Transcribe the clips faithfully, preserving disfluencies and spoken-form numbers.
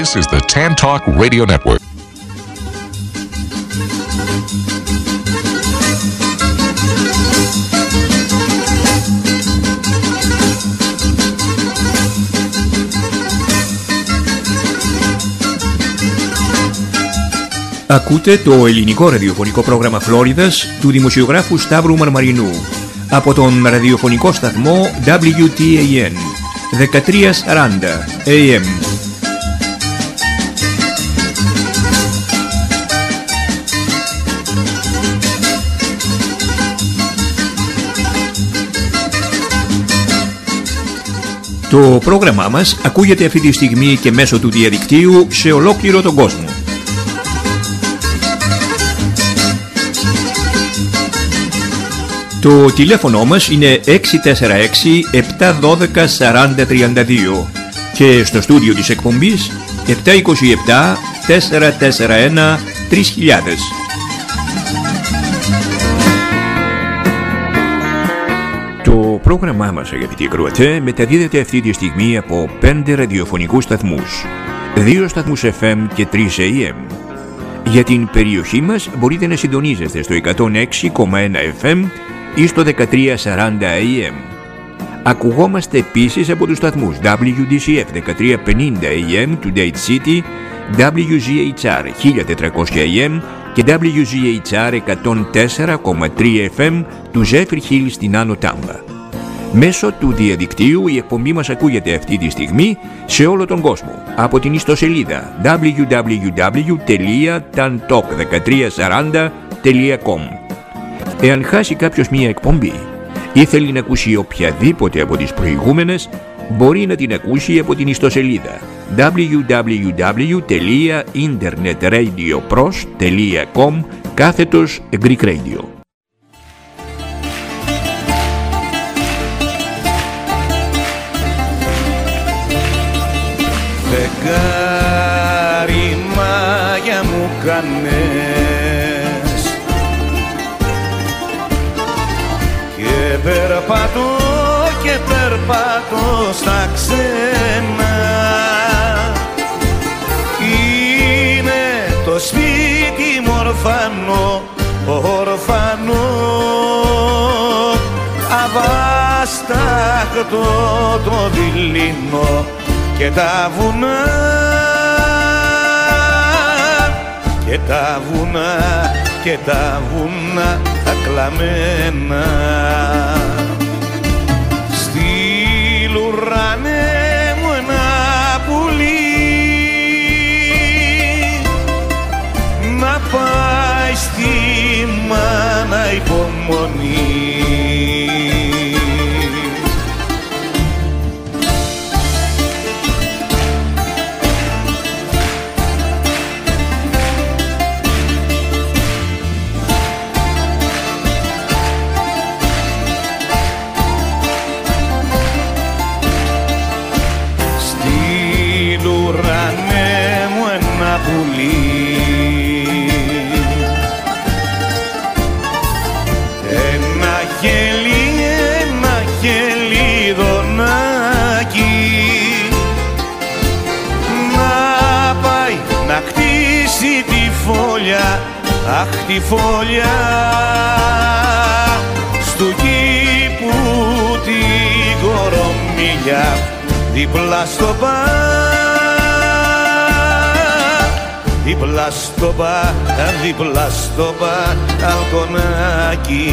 This is the Tan Talk Radio Network. Ακούτε το ελληνικό ραδιοφωνικό πρόγραμμα Φλόριδας του δημοσιογράφου Σταύρου Μαρμαρινού από τον ραδιοφωνικό σταθμό ντάμπλιου τι έι εν δεκατριακόσια σαράντα έι εμ. Το πρόγραμμά μας ακούγεται αυτή τη στιγμή και μέσω του διαδικτύου σε ολόκληρο τον κόσμο. Το τηλέφωνο μας είναι έξι τέσσερα έξι επτά ένα δύο τέσσερα μηδέν τρία δύο και στο στούντιο της εκπομπής επτά δύο επτά τέσσερα τέσσερα ένα τρία χιλιάδες. Το πρόγραμμά μας, αγαπητοί ακροατές, μεταδίδεται αυτή τη στιγμή από πέντε ραδιοφωνικούς σταθμούς, δύο σταθμούς εφ εμ και τρεις έι εμ. Για την περιοχή μας μπορείτε να συντονίζεστε στο εκατόν έξι κόμμα ένα εφ εμ ή στο δεκατριακόσια σαράντα έι εμ. Ακουγόμαστε επίσης από τους σταθμούς ντάμπλιου ντι σι εφ δεκατριακόσια πενήντα έι εμ του Date City, ντάμπλιου ζι έιτς αρ χίλια τετρακόσια έι εμ και ντάμπλιου ζι έιτς αρ εκατόν τέσσερα κόμμα τρία εφ εμ του Zephyr Hill στην Άνω Τάμπα. Μέσω του διαδικτύου η εκπομπή μας ακούγεται αυτή τη στιγμή σε όλο τον κόσμο από την ιστοσελίδα ντάμπλιου ντάμπλιου ντάμπλιου τελεία tan talk δεκατριακόσια σαράντα τελεία κομ. Εάν χάσει κάποιος μία εκπομπή ή θέλει να ακούσει οποιαδήποτε από τις προηγούμενες, μπορεί να την ακούσει από την ιστοσελίδα ντάμπλιου ντάμπλιου ντάμπλιου τελεία internetradiopros τελεία com κάθετος Greek Radio. Φεγγάρι μάγια μου κάνες και περπατώ και περπατώ στα ξένα. Είναι το σπίτι μου ορφανό, ορφανό, αβάσταχτο το δειλινό και τα βουνά, και τα βουνά, και τα βουνά τα κλαμμένα. Στείλ' ουρανέ μου ένα πουλί να πάει στη μάνα υπομονή. Ένα χελί, ένα χελιδονάκι να πάει να κτίσει τη φωλιά, αχ τη φωλιά στου κήπου την κορομιλιά δίπλα στο μπαλκόνι. Δίπλα στο μπα, δίπλα στο μπαλκονάκι.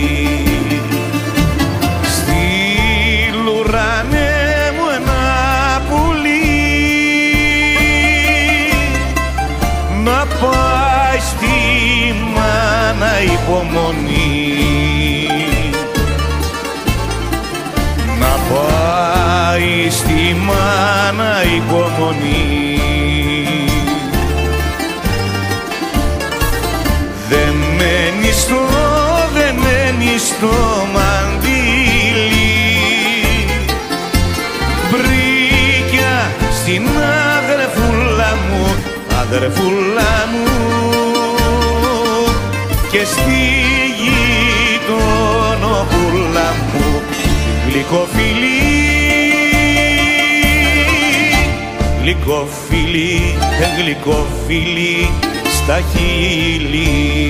Στείλ' ουρανέ μου ένα πουλί να πάει στη μάνα υπομονή. Να πάει στη μάνα υπομονή. Δεμένη στο, δεμένη στο μαντίλι, μπρίκια στην αδερφούλα μου, αδερφούλα μου, και στη γειτονοπούλα μου γλυκοφιλή, γλυκοφίλι, γλυκοφίλι στα χείλη.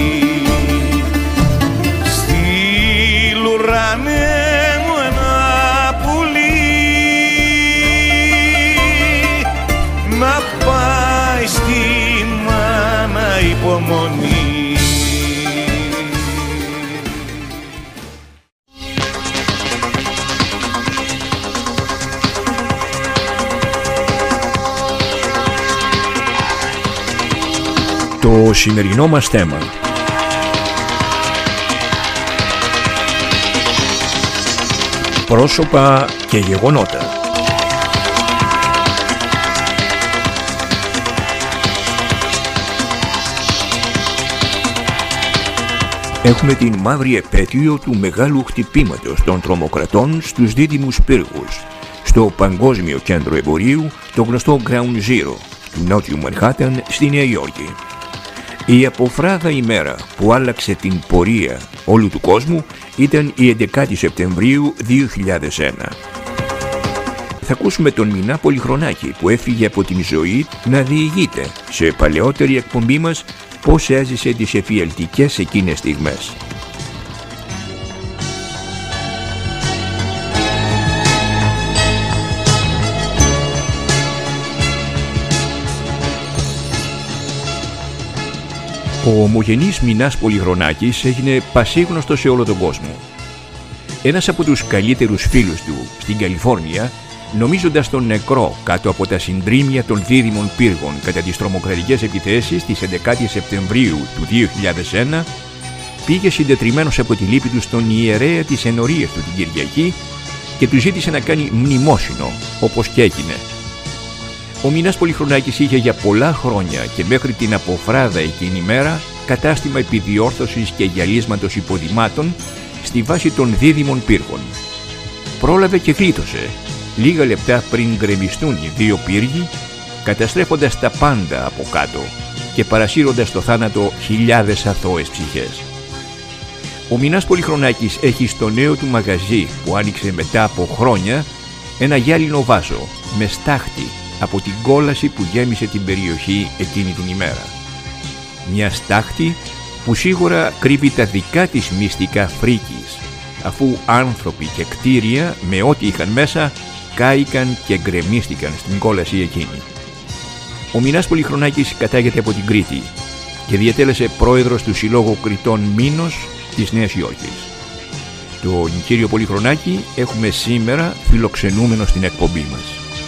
Στείλουρανε μου ένα πουλί να πάει στη μάνα υπομονή. Το σημερινό μας θέμα: πρόσωπα και γεγονότα. Έχουμε την μαύρη επέτειο του μεγάλου χτυπήματος των τρομοκρατών στους δίδυμους πύργους, στο Παγκόσμιο Κέντρο Εμπορίου, το γνωστό Ground Zero του νότιου Μανχάταν στη Νέα Υόρκη. Η αποφράδα ημέρα που άλλαξε την πορεία όλου του κόσμου ήταν η έντεκα Σεπτεμβρίου δύο χιλιάδες ένα. Θα ακούσουμε τον Μινά Πολυχρονάκη που έφυγε από την ζωή να διηγείται σε παλαιότερη εκπομπή μας πώς έζησε τις εφιαλτικές εκείνες στιγμές. Ο ομογενής Μινάς Πολυχρονάκης έγινε πασίγνωστος σε όλο τον κόσμο. Ένας από τους καλύτερους φίλους του στην Καλιφόρνια, νομίζοντας τον νεκρό κάτω από τα συντρίμμια των δίδυμων πύργων κατά τις τρομοκρατικές επιθέσεις της έντεκα Σεπτεμβρίου του δύο χιλιάδες ένα, πήγε συντετριμμένος από τη λύπη του στον ιερέα της ενορίας του την Κυριακή και του ζήτησε να κάνει μνημόσυνο, όπως και έγινε. Ο Μινάς Πολυχρονάκης είχε για πολλά χρόνια και μέχρι την αποφράδα εκείνη μέρα κατάστημα επιδιόρθωσης και γυαλίσματος υποδημάτων στη βάση των δίδυμων πύργων. Πρόλαβε και γλίτωσε λίγα λεπτά πριν γκρεμιστούν οι δύο πύργοι, καταστρέφοντας τα πάντα από κάτω και παρασύροντας στο θάνατο χιλιάδες αθώες ψυχές. Ο Μινάς Πολυχρονάκης έχει στο νέο του μαγαζί που άνοιξε μετά από χρόνια ένα γυάλινο βάζο με στάχτη από την κόλαση που γέμισε την περιοχή εκείνη την ημέρα. Μια στάχτη που σίγουρα κρύβει τα δικά της μυστικά φρίκης, αφού άνθρωποι και κτίρια με ό,τι είχαν μέσα κάηκαν και γκρεμίστηκαν στην κόλαση εκείνη. Ο Μινάς Πολυχρονάκης κατάγεται από την Κρήτη και διετέλεσε πρόεδρος του Συλλόγου Κρητών Μήνος της Νέας Υόρκης. Τον κύριο Πολυχρονάκη έχουμε σήμερα φιλοξενούμενο στην εκπομπή μας.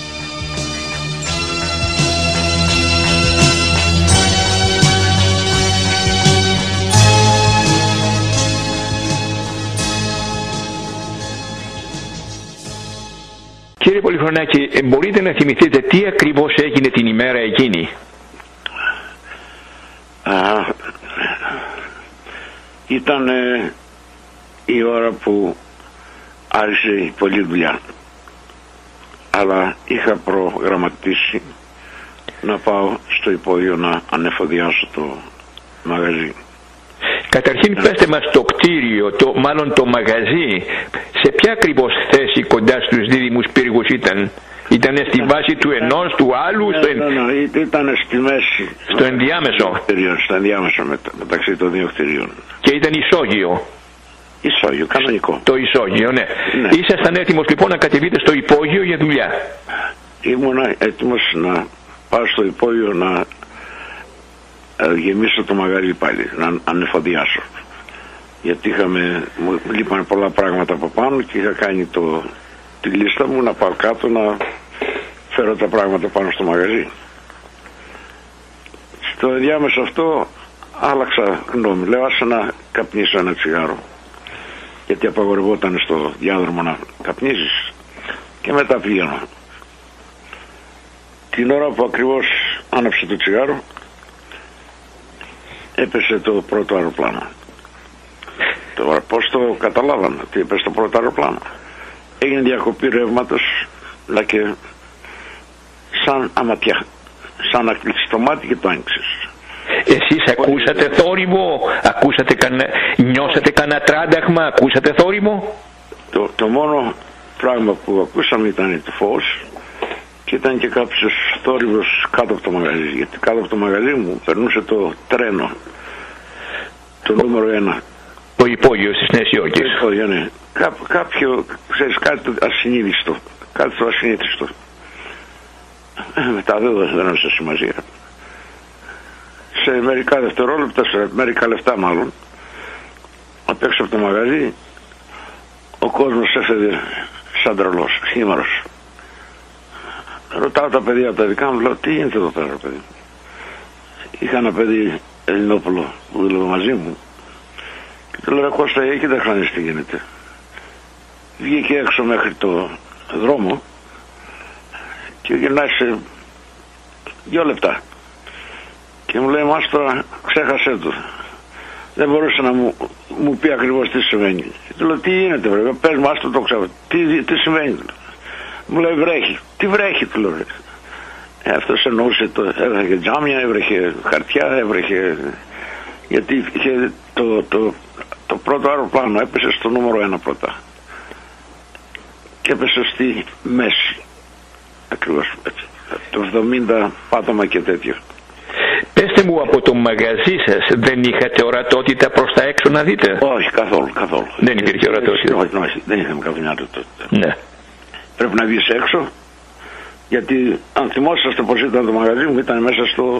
Κύριε Πολυχρονάκη, μπορείτε να θυμηθείτε τι ακριβώς έγινε την ημέρα εκείνη? Α, ήταν ε, η ώρα που άρχισε η πολλή δουλειά, αλλά είχα προγραμματίσει να πάω στο υπόγειο να ανεφοδιάσω το μαγαζί. Καταρχήν πέστε μας το κτίριο, το, μάλλον το μαγαζί, σε ποια ακριβώς θέση κοντά στους δίδυμους πύργους ήταν? Ήτανε στη βάση του ενός, του άλλου? Ναι, στο... ναι, ναι, ήταν στη μέση. Στο ενδιάμεσο? Στο ενδιάμεσο μετα, μεταξύ των δύο κτιρίων. Και ήταν ισόγειο? Ισόγειο, κανονικό. Το ισόγειο, ναι. ναι. Ήσασταν έτοιμος λοιπόν να κατεβείτε στο υπόγειο για δουλειά? Ήμουνα έτοιμος να πάω στο υπόγειο να γεμίσω το μαγαζί πάλι, να ανεφοδιάσω. Γιατί είχαμε, μου λείπανε πολλά πράγματα από πάνω και είχα κάνει το, τη λίστα μου να πάω κάτω να φέρω τα πράγματα πάνω στο μαγαζί. Στο ενδιάμεσο αυτό άλλαξα γνώμη. Λέω άσε να καπνίσω ένα τσιγάρο, γιατί απαγορευόταν στο διάδρομο να καπνίζεις, και μετά πήγαινα. Την ώρα που ακριβώς άναψε το τσιγάρο έπεσε το πρώτο αεροπλάνο. Τώρα πώς το καταλάβαμε ότι έπεσε το πρώτο αεροπλάνο? Έγινε διακοπή ρεύματος, αλλά και σαν αματιά, σαν να κλείσεις το μάτι και το άνοιξες. Εσείς ακούσατε θόρυβο, ακούσατε κανένα, νιώσατε κανένα τράνταχμα, ακούσατε θόρυβο? Το, το μόνο πράγμα που ακούσαμε ήταν το φως Και ήταν και κάποιος θόρυβος κάτω από το μαγαζί, γιατί κάτω από το μαγαζί μου περνούσε το τρένο, το ο, νούμερο ένα. Το υπόγειο στις Νέες Υόρκες. Το υπόγειο, ναι. Κά, κάποιο, ξέρεις, κάτι ασυνείδηστο, κάτι το ασυνήθιστο. Ε, μετά δεν, δεν έδωσε σημασία. Σε μερικά δευτερόλεπτα, σε μερικά λεφτά μάλλον, απ' έξω από το μαγαζί, ο κόσμος έφευγε σαν τρελός, χήμαρος. Ρωτάω τα παιδιά από τα δικά μου, λέω, τι γίνεται εδώ πέρα, παιδί. Είχα ένα παιδί Ελληνόπουλο που δούλευε μαζί μου και του λέω, Κώστα, εκεί δεν χάνεις τι γίνεται. Βγήκε έξω μέχρι το δρόμο και γυρνάει σε δύο λεπτά και μου λέει, μάστορα, ξέχασέ του. Δεν μπορούσε να μου, μου πει ακριβώς τι συμβαίνει. Και του λέω, τι γίνεται, βρε, πες μου, άστο το ξέρω. Τι, τι συμβαίνει. Μου λέει, βρέχει. Τι βρέχει, του λέω. Ε, αυτός εννοούσε, το, έβρεχε τζάμια, έβρεχε χαρτιά, έβρεχε... Γιατί είχε το, το, το πρώτο αεροπλάνο έπεσε στο νούμερο ένα πρώτα. Και έπεσε στη μέση. Ακριβώς έτσι. Το εβδομήντα πάτωμα και τέτοιο. Πεςτε μου, από το μαγαζί σας δεν είχατε ορατότητα προς τα έξω να δείτε? Όχι, καθόλου, καθόλου. Δεν υπήρχε ορατότητα? Όχι, όχι, δεν είχαμε καμιά ορατότητα. Ναι. Πρέπει να βγεις έξω, γιατί αν θυμόσαστε πως ήταν το μαγαζί μου, ήταν μέσα στο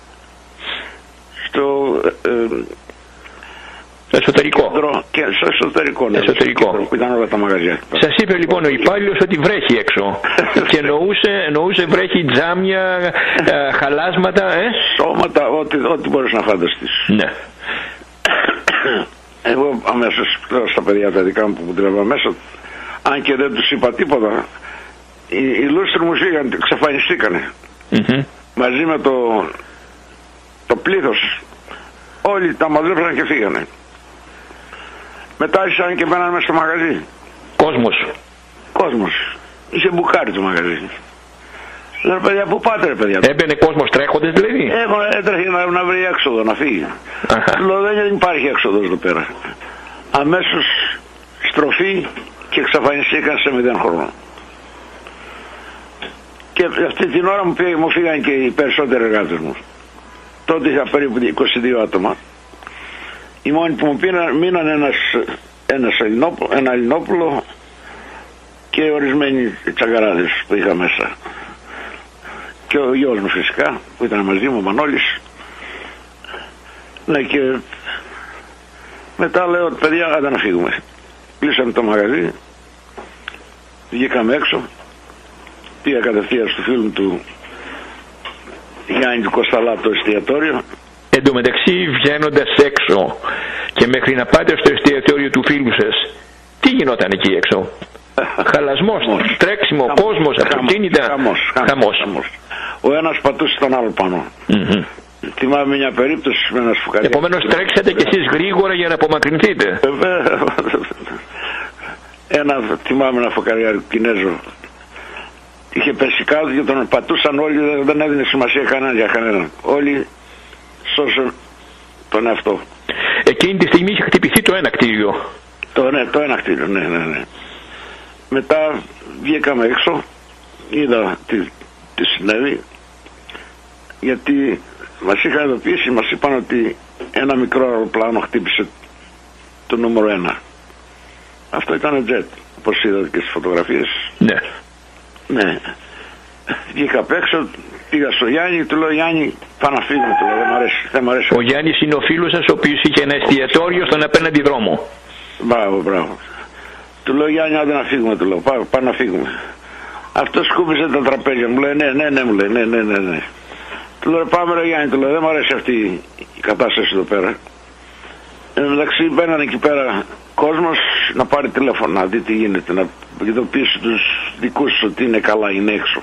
στο ε, εσωτερικό. Κέντρο, και στο εσωτερικό, ναι, εσωτερικό. Στο κέντρο, που ήταν όλα τα μαγαζιά. Σας είπε λοιπόν ο υπάλληλος ότι βρέχει έξω και εννοούσε, εννοούσε βρέχει τζάμια, ε, χαλάσματα, ε? Σώματα, ό,τι, ό,τι μπορείς να φανταστείς. Ναι. Εγώ αμέσως λέω στα παιδιά τα δικά μου που δουλεύα μέσα, αν και δεν τους είπα τίποτα, οι, οι λούστροι μου φύγαν, εξαφανιστήκανε. Mm-hmm. Μαζί με το, το πλήθος, όλοι τα μαζέψαν και φύγανε. Μετά άρχισαν και μπαίναν μέσα στο μαγαζί. Κόσμος. Κόσμος. Είχε μπουκάρει το μαγαζί. Λέω, παιδιά, πού πάτε, ρε παιδιά? Έμπαινε κόσμος τρέχοντας δηλαδή? Έχω, έτρεχε να, να βρει έξοδο, να φύγει. Λέω, δεν υπάρχει έξοδος εδώ πέρα. Αμέσως στροφή και εξαφανιστήκαν σε μηδέν χρόνο. Και αυτή την ώρα μου, πήγε, μου φύγαν και οι περισσότεροι εργάτες μου. Τότε είχα περίπου είκοσι δύο άτομα. Οι μόνοι που μου πήραν, μείναν ένας, ένας Ελληνόπουλο, ένα Ελληνόπουλο και ορισμένοι τσαγκαράδες που είχα μέσα. Και ο γιος μου φυσικά που ήταν μαζί μου, ο Μανώλης. Ναι, και μετά λέω, παιδιά, άντε να φύγουμε. Κλείσαμε το μαγαζί, βγήκαμε έξω, πήγα κατευθείαν στο φίλο μου του Γιάννη του Κοσταλά το εστιατόριο. Εν τω μεταξύ, βγαίνοντας έξω και μέχρι να πάτε στο εστιατόριο του φίλου σας, τι γινόταν εκεί έξω? Χαλασμός, τρέξιμο, χαμός, κόσμος, αυτοκίνητα. Χαμός, χαμός, χαμός. Ο ένας πατούσε τον άλλο πάνω. Mm-hmm. Θυμάμαι μια περίπτωση με ένα σφουγγαρί. Επομένως τρέξατε κι εσείς γρήγορα για να απομακρυνθείτε. Ένα, θυμάμαι ένα φωκαριάρι Κινέζο. Είχε πέσει κάτω και τον πατούσαν όλοι, δεν έδινε σημασία κανένα για κανέναν. Όλοι σώσαν τον εαυτό. Εκείνη τη στιγμή είχε χτυπηθεί το ένα κτίριο. Το, ναι, το ένα κτίριο, ναι, ναι, ναι. Μετά βγήκαμε έξω, είδα τι, τι συνέβη, γιατί μας είχαν ειδοποιήσει, μας είπαν ότι ένα μικρό αεροπλάνο χτύπησε το νούμερο ένα. Αυτό ήταν jet, όπως είδατε και στις φωτογραφίες. Ναι. Ναι. Βγήκα απ' έξω, πήγα στο Γιάννη, του λέω, Γιάννη, πάω να φύγουμε, του λέω, δεν μ' αρέσει, δεν μ' αρέσει. Ο Γιάννης είναι ο φίλος σας, ο οποίος είχε ένα εστιατόριο στον απέναντι δρόμο. Μπράβο, μπράβο. Του λέω, Γιάννη, άντε να φύγουμε, του λέω, πάω, πάω να φύγουμε. Αυτός σκούπισε τα τραπέζια, μου λέει, ναι, ναι, ναι, μου λέει, ναι, ναι, ναι, ναι. Του λέω, πάμε ρε Γιάννη, του λέω, δεν μ' αρέσει αυτή η κατάσταση εδώ πέρα. Εν τω μεταξύ μπαίνανε εκεί πέρα κόσμος να πάρει τηλέφωνο, να δει τι γίνεται, να ειδοποιήσει τους δικούς του ότι είναι καλά, είναι έξω.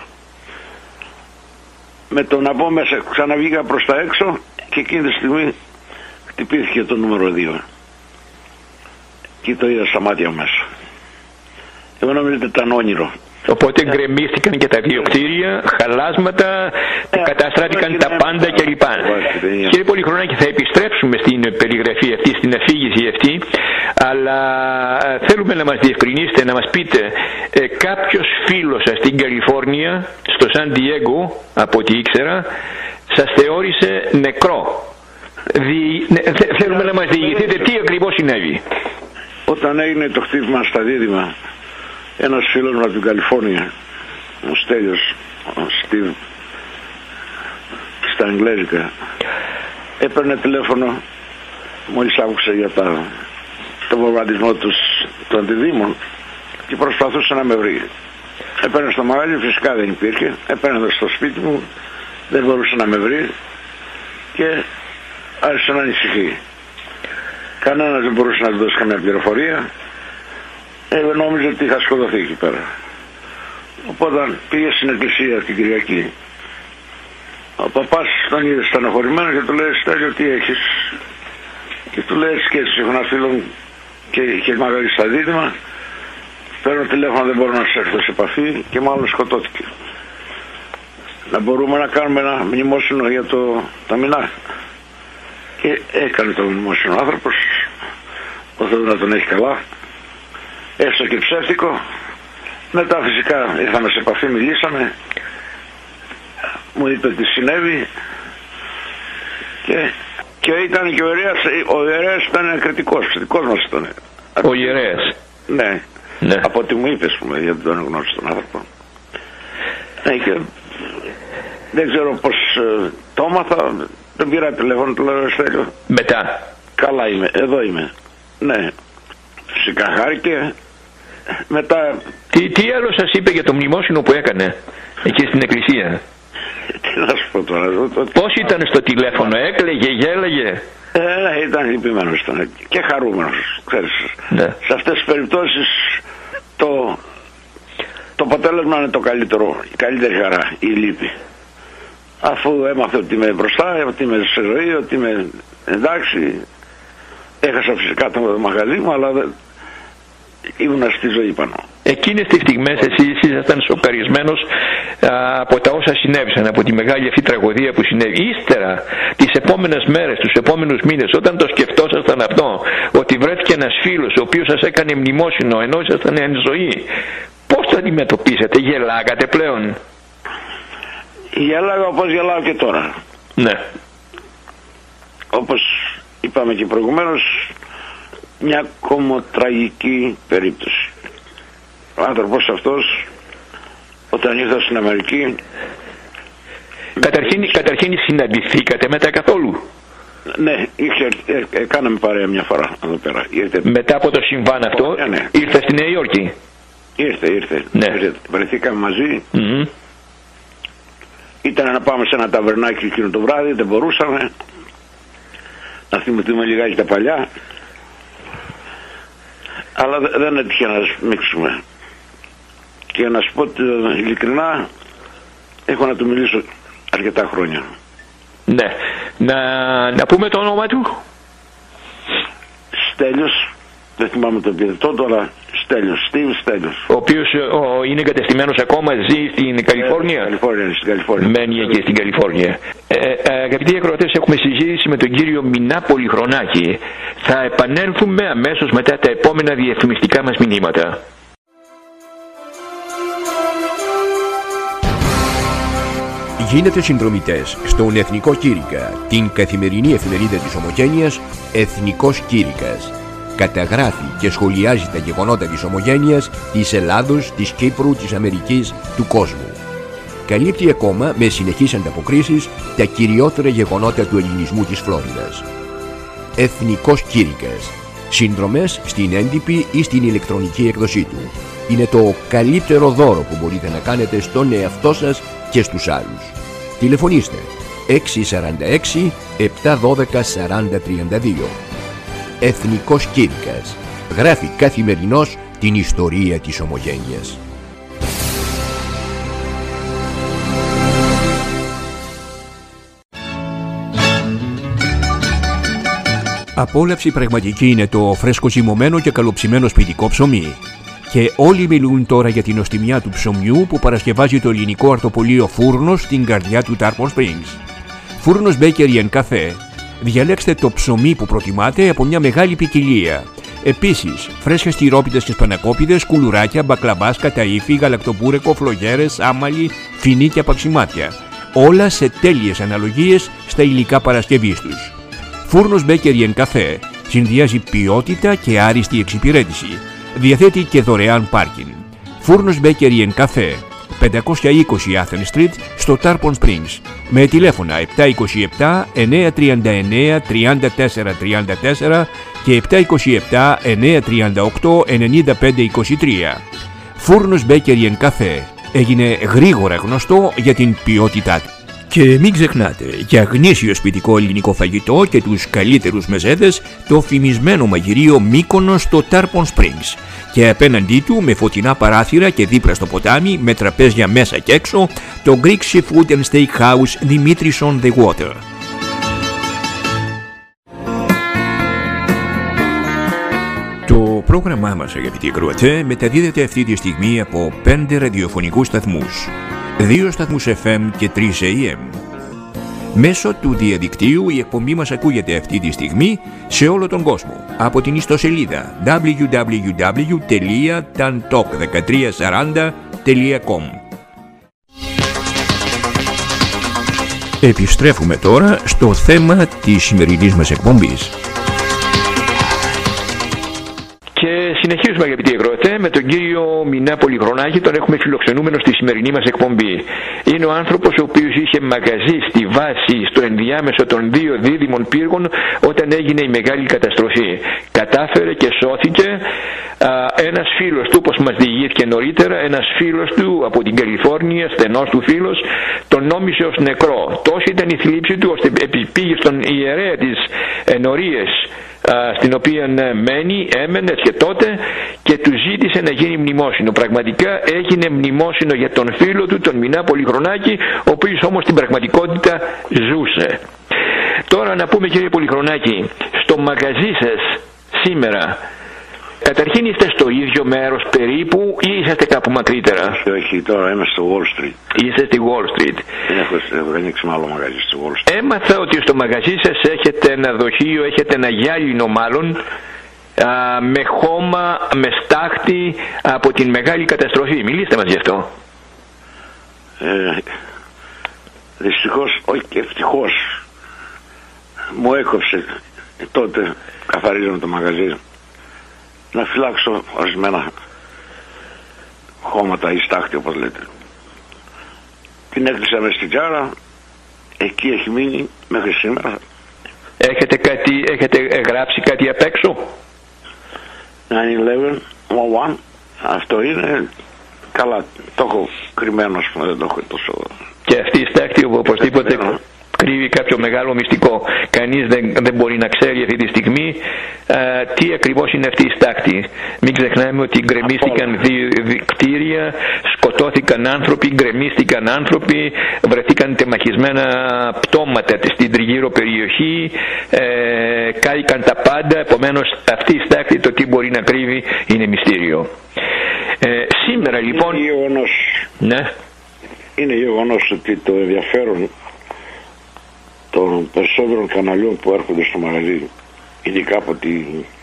Με το να μπω μέσα, ξαναβγήκα προς τα έξω και εκείνη τη στιγμή χτυπήθηκε το νούμερο δύο. Και το είδα στα μάτια μέσα. Εγώ νομίζω ότι ήταν όνειρο. Οπότε γκρεμίστηκαν και τα δύο κτίρια, χαλάσματα, ε, καταστράφηκαν τα πάντα κλπ. Κύριε Πολυχρονάκη, θα επιστρέψουμε προχωρήσουμε στην περιγραφή αυτή, στην αφήγηση αυτή, αλλά θέλουμε να μας διευκρινίσετε, να μας πείτε, ε, κάποιος φίλος σας στην Καλιφόρνια, στο Σαν Ντιέγκο, από ό,τι ήξερα, σας θεώρησε νεκρό. Δι... Ναι, θέλουμε να μας διηγηθείτε τι ακριβώς συνέβη. Όταν έγινε το χτύπημα στα Δίδυμα, ένας φίλος μου από την Καλιφόρνια, ο Στέλιος, ο Στίβ, στα Αγγλέζικα, έπαιρνε τηλέφωνο μόλις άκουσε για τα, το βομβαρδισμό τους των αντιδήμων και προσπαθούσε να με βρει. Έπαιρνε στο μαγαζί, φυσικά δεν υπήρχε, έπαιρνε στο σπίτι μου, δεν μπορούσε να με βρει και άρχισε να ανησυχεί. Κανένας δεν μπορούσε να του δώσει καμία πληροφορία. Ε, νόμιζε ότι είχα σκοτωθεί εκεί πέρα. Οπότε πήγε στην εκκλησία την Κυριακή. Ο παπάς τον είδε στενοχωρημένο και του λέει: Στέλιο, τι έχεις? Και του λέει: σκέψη, έχω ένα φίλο μου και είχε μαγαζί στα Δίδυμα. Παίρνω τηλέφωνο, δεν μπορώ να σε έρθω σε επαφή και μάλλον σκοτώθηκε. Να μπορούμε να κάνουμε ένα μνημόσυνο για το ταμινά. Και έκανε το μνημόσυνο ο άνθρωπος. Ο Θεός να τον έχει καλά. Έστω και ψεύτικο. Μετά φυσικά ήρθαμε σε επαφή, μιλήσαμε. Μου είπε τι συνέβη. Και, και ήταν και ο ιερέας. Ο ιερέας ήταν κριτικός. Δικός μας ήταν. Ο ιερέας. Ναι. Ναι. Από ό,τι μου είπες, πούμε, γιατί τον γνώρισε τον άνθρωπο. Ναι, και δεν ξέρω πως ε, το έμαθα. Τον πήρα τηλέφωνο, του λέω: Στέλιο. Μετά. Καλά είμαι, εδώ είμαι. Ναι. Φυσικά χάρηκε. Μετά... Τι, τι άλλο σας είπε για το μνημόσυνο που έκανε εκεί στην εκκλησία? Τι να σου πω τώρα. Το... Πώς ήταν στο τηλέφωνο, έκλαιγε, γέλαγε? Ε, ήταν λυπημένος ήταν και χαρούμενος, ξέρεις. Ναι. Σε αυτές τις περιπτώσεις το, το αποτέλεσμα είναι το καλύτερο, η καλύτερη χαρά, η λύπη. Αφού έμαθε ότι είμαι μπροστά, ότι είμαι σε ζωή, ότι είμαι εντάξει, έχασα φυσικά το μαγαζί μου, αλλά δεν... ήμουνα στη ζωή πάνω. Εκείνες τις στιγμές εσείς ήσασταν σοκαρισμένος α, από τα όσα συνέβησαν, από τη μεγάλη αυτή τραγωδία που συνέβη. Ύστερα, τις επόμενες μέρες, τους επόμενους μήνες, όταν το σκεφτόσασταν αυτό, ότι βρέθηκε ένας φίλος ο οποίος σας έκανε μνημόσυνο ενώ ήσασταν εν ζωή, πώς το αντιμετωπίσατε? Γελάγατε πλέον? Γελάγα όπως γελάω και τώρα. Ναι. Όπως είπαμε και προηγουμένως, μια κομμωτραγική περίπτωση. Ο άνθρωπος αυτός όταν ήρθα στην Αμερική... Καταρχήν, καταρχήν συναντηθήκατε μετά καθόλου? Ναι, είχε, ε, ε, κάναμε παρέα μια φορά εδώ πέρα. Ήρθε... Μετά από το συμβάν αυτό, yeah, ναι. Ήρθε στη Νέα Υόρκη? Ήρθε, ήρθε. Ναι. ήρθε. Βρεθήκαμε μαζί. Mm-hmm. Ήταν να πάμε σε ένα ταβερνάκι εκείνο το βράδυ, δεν μπορούσαμε. Να θυμηθούμε λιγάκι τα παλιά. Αλλά δεν έτυχε να σμίξουμε. Και να σου πω ειλικρινά, έχω να του μιλήσω αρκετά χρόνια. Ναι. Να, να πούμε το όνομα του. Στέλιος, δεν θυμάμαι το επίθετό του, αλλά Στέλιος, Steve Στέλιος. Ο οποίος ο, είναι εγκατεστημένος ακόμα, ζει στην Καλιφόρνια. Ε, Καλιφόρνια, στην Καλιφόρνια. Μένει εκεί στην Καλιφόρνια. Ε, ε, αγαπητοί ακροατές, έχουμε συζήτηση με τον κύριο Μινά Πολυχρονάκη. Θα επανέλθουμε αμέσως μετά τα επόμενα διαφημιστικά μας μηνύματα. Γίνετε συνδρομητές στον Εθνικό Κήρυκα, την καθημερινή εφημερίδα της Ομογένειας Εθνικός Κήρυκας. Καταγράφει και σχολιάζει τα γεγονότα της Ομογένειας, της Ελλάδος, της Κύπρου, της Αμερικής, του κόσμου. Καλύπτει ακόμα με συνεχείς ανταποκρίσεις τα κυριότερα γεγονότα του ελληνισμού της Φλόριδας. Εθνικός Κήρυκας. Συνδρομές στην έντυπη ή στην ηλεκτρονική έκδοσή του. Είναι το καλύτερο δώρο που μπορείτε να κάνετε στον εαυτό σας και στους άλλους. Τηλεφωνήστε έξι τέσσερα έξι επτά ένα δύο σαράντα τριάντα δύο. Εθνικός Κήρυκας. Γράφει καθημερινώς την ιστορία της Ομογένειας. Απόλαυση πραγματική είναι το φρέσκο ζυμωμένο και καλοψημένο σπιτικό ψωμί. Και όλοι μιλούν τώρα για την νοστιμιά του ψωμιού που παρασκευάζει το ελληνικό αρτοπολείο Φούρνος στην καρδιά του Tarpon Springs. Φούρνος Bakery and Cafe Διαλέξτε το ψωμί που προτιμάτε από μια μεγάλη ποικιλία. Επίσης, φρέσκες τυρόπιτες και σπανακόπιδες, κουλουράκια, μπακλαβάς, καταΐφι, γαλακτοπούρεκο, φλογέρες, άμαλι, φινί και απαξιμάτια. Όλα σε τέλειες αναλογίες στα υλικά παρασκευής τους. Φούρνος Bakery and Cafe συνδυάζει ποιότητα και άριστη εξυπηρέτηση. Διαθέτει και δωρεάν πάρκινγκ. Φούρνος Bakery and Cafe, πεντακόσια είκοσι Athens Street στο Tarpon Springs, με τηλέφωνα επτά είκοσι επτά εννιακόσια τριάντα εννέα τριάντα τέσσερα τριάντα τέσσερα και επτά είκοσι επτά εννιακόσια τριάντα οκτώ ενενήντα πέντε είκοσι τρία. Φούρνος Bakery and Cafe έγινε γρήγορα γνωστό για την ποιότητά του. Και μην ξεχνάτε, για γνήσιο σπιτικό ελληνικό φαγητό και τους καλύτερους μεζέδες, το φημισμένο μαγειρίο Μύκονος στο Tarpon Springs. Και απέναντί του, με φωτεινά παράθυρα και δίπλα στο ποτάμι, με τραπέζια μέσα και έξω, το Greek Seafood and Steakhouse Dimitris on the Water. Το πρόγραμμά μας, αγαπητοί ακροατέ, μεταδίδεται αυτή τη στιγμή από πέντε ραδιοφωνικούς σταθμούς, δύο σταθμούς εφ εμ και τρεις έι εμ. Μέσω του διαδικτύου η εκπομπή μας ακούγεται αυτή τη στιγμή σε όλο τον κόσμο από την ιστοσελίδα double-u double-u double-u τελεία tantalk δεκατρία σαράντα τελεία com. Επιστρέφουμε τώρα στο θέμα της σημερινής μας εκπομπής. Και συνεχίζουμε, αγαπητοί ακροατέ, με τον κύριο Μινά Πολυχρονάκη. Τον έχουμε φιλοξενούμενο στη σημερινή μας εκπομπή. Είναι ο άνθρωπος ο οποίος είχε μαγαζί στη βάση, στο ενδιάμεσο των δύο δίδυμων πύργων όταν έγινε η μεγάλη καταστροφή. Κατάφερε και σώθηκε. Α, ένας φίλος του, όπως μας διηγήθηκε νωρίτερα, ένας φίλος του από την Καλιφόρνια, στενός του φίλος, τον νόμισε ως νεκρό. Τόση ήταν η θλίψη του, ώστε πήγε στον ιερέα της ενορίες, στην οποία μένει, έμενε και τότε, και του ζήτησε να γίνει μνημόσυνο. Πραγματικά έγινε μνημόσυνο για τον φίλο του, τον Μινά Πολυχρονάκη, ο οποίος όμως στην πραγματικότητα ζούσε. Τώρα να πούμε, κύριε Πολυχρονάκη, στο μαγαζί σας σήμερα, καταρχήν είστε στο ίδιο μέρος περίπου ή είσαστε κάπου μακρύτερα? Όχι, τώρα είμαι στο Wall Street. Είστε στη Wall Street. Δεν έχω, έχω ανοίξει άλλο μαγαζί στο Wall Street. Έμαθα ότι στο μαγαζί σας έχετε ένα δοχείο, έχετε ένα γυάλινο μάλλον, α, με χώμα, με στάχτη από την μεγάλη καταστροφή. Μιλήστε μας γι' αυτό. Ε, δυστυχώς, όχι και ευτυχώς, μου έκοψε τότε, καθαρίζοντας το μαγαζί, να φυλάξω ορισμένα χώματα ή στάχτη, όπως λέτε. Την έκλεισα μες στην τζάρα, εκεί έχει μείνει μέχρι σήμερα. Έχετε, κάτι, έχετε γράψει κάτι απ' έξω? εννιά ένα ένα, αυτό είναι, καλά, το έχω κρυμμένο, ας πούμε, δεν το έχω τόσο. Και αυτή η στάχτη οπωσδήποτε κρύβει κάποιο μεγάλο μυστικό. Κανείς δεν, δεν μπορεί να ξέρει αυτή τη στιγμή α, τι ακριβώς είναι αυτή η στάχτη. Μην ξεχνάμε ότι γκρεμίστηκαν δύο κτίρια, σκοτώθηκαν άνθρωποι, γκρεμίστηκαν άνθρωποι, βρεθήκαν τεμαχισμένα πτώματα στην τριγύρω περιοχή, ε, κάηκαν τα πάντα. Επομένως αυτή η στάχτη, το τι μπορεί να κρύβει, είναι μυστήριο. Ε, σήμερα λοιπόν... Είναι γεγονός, ναι. είναι γεγονός ότι το ενδιαφέρον των περισσότερων καναλιών που έρχονται στο μαγαζί, ειδικά από την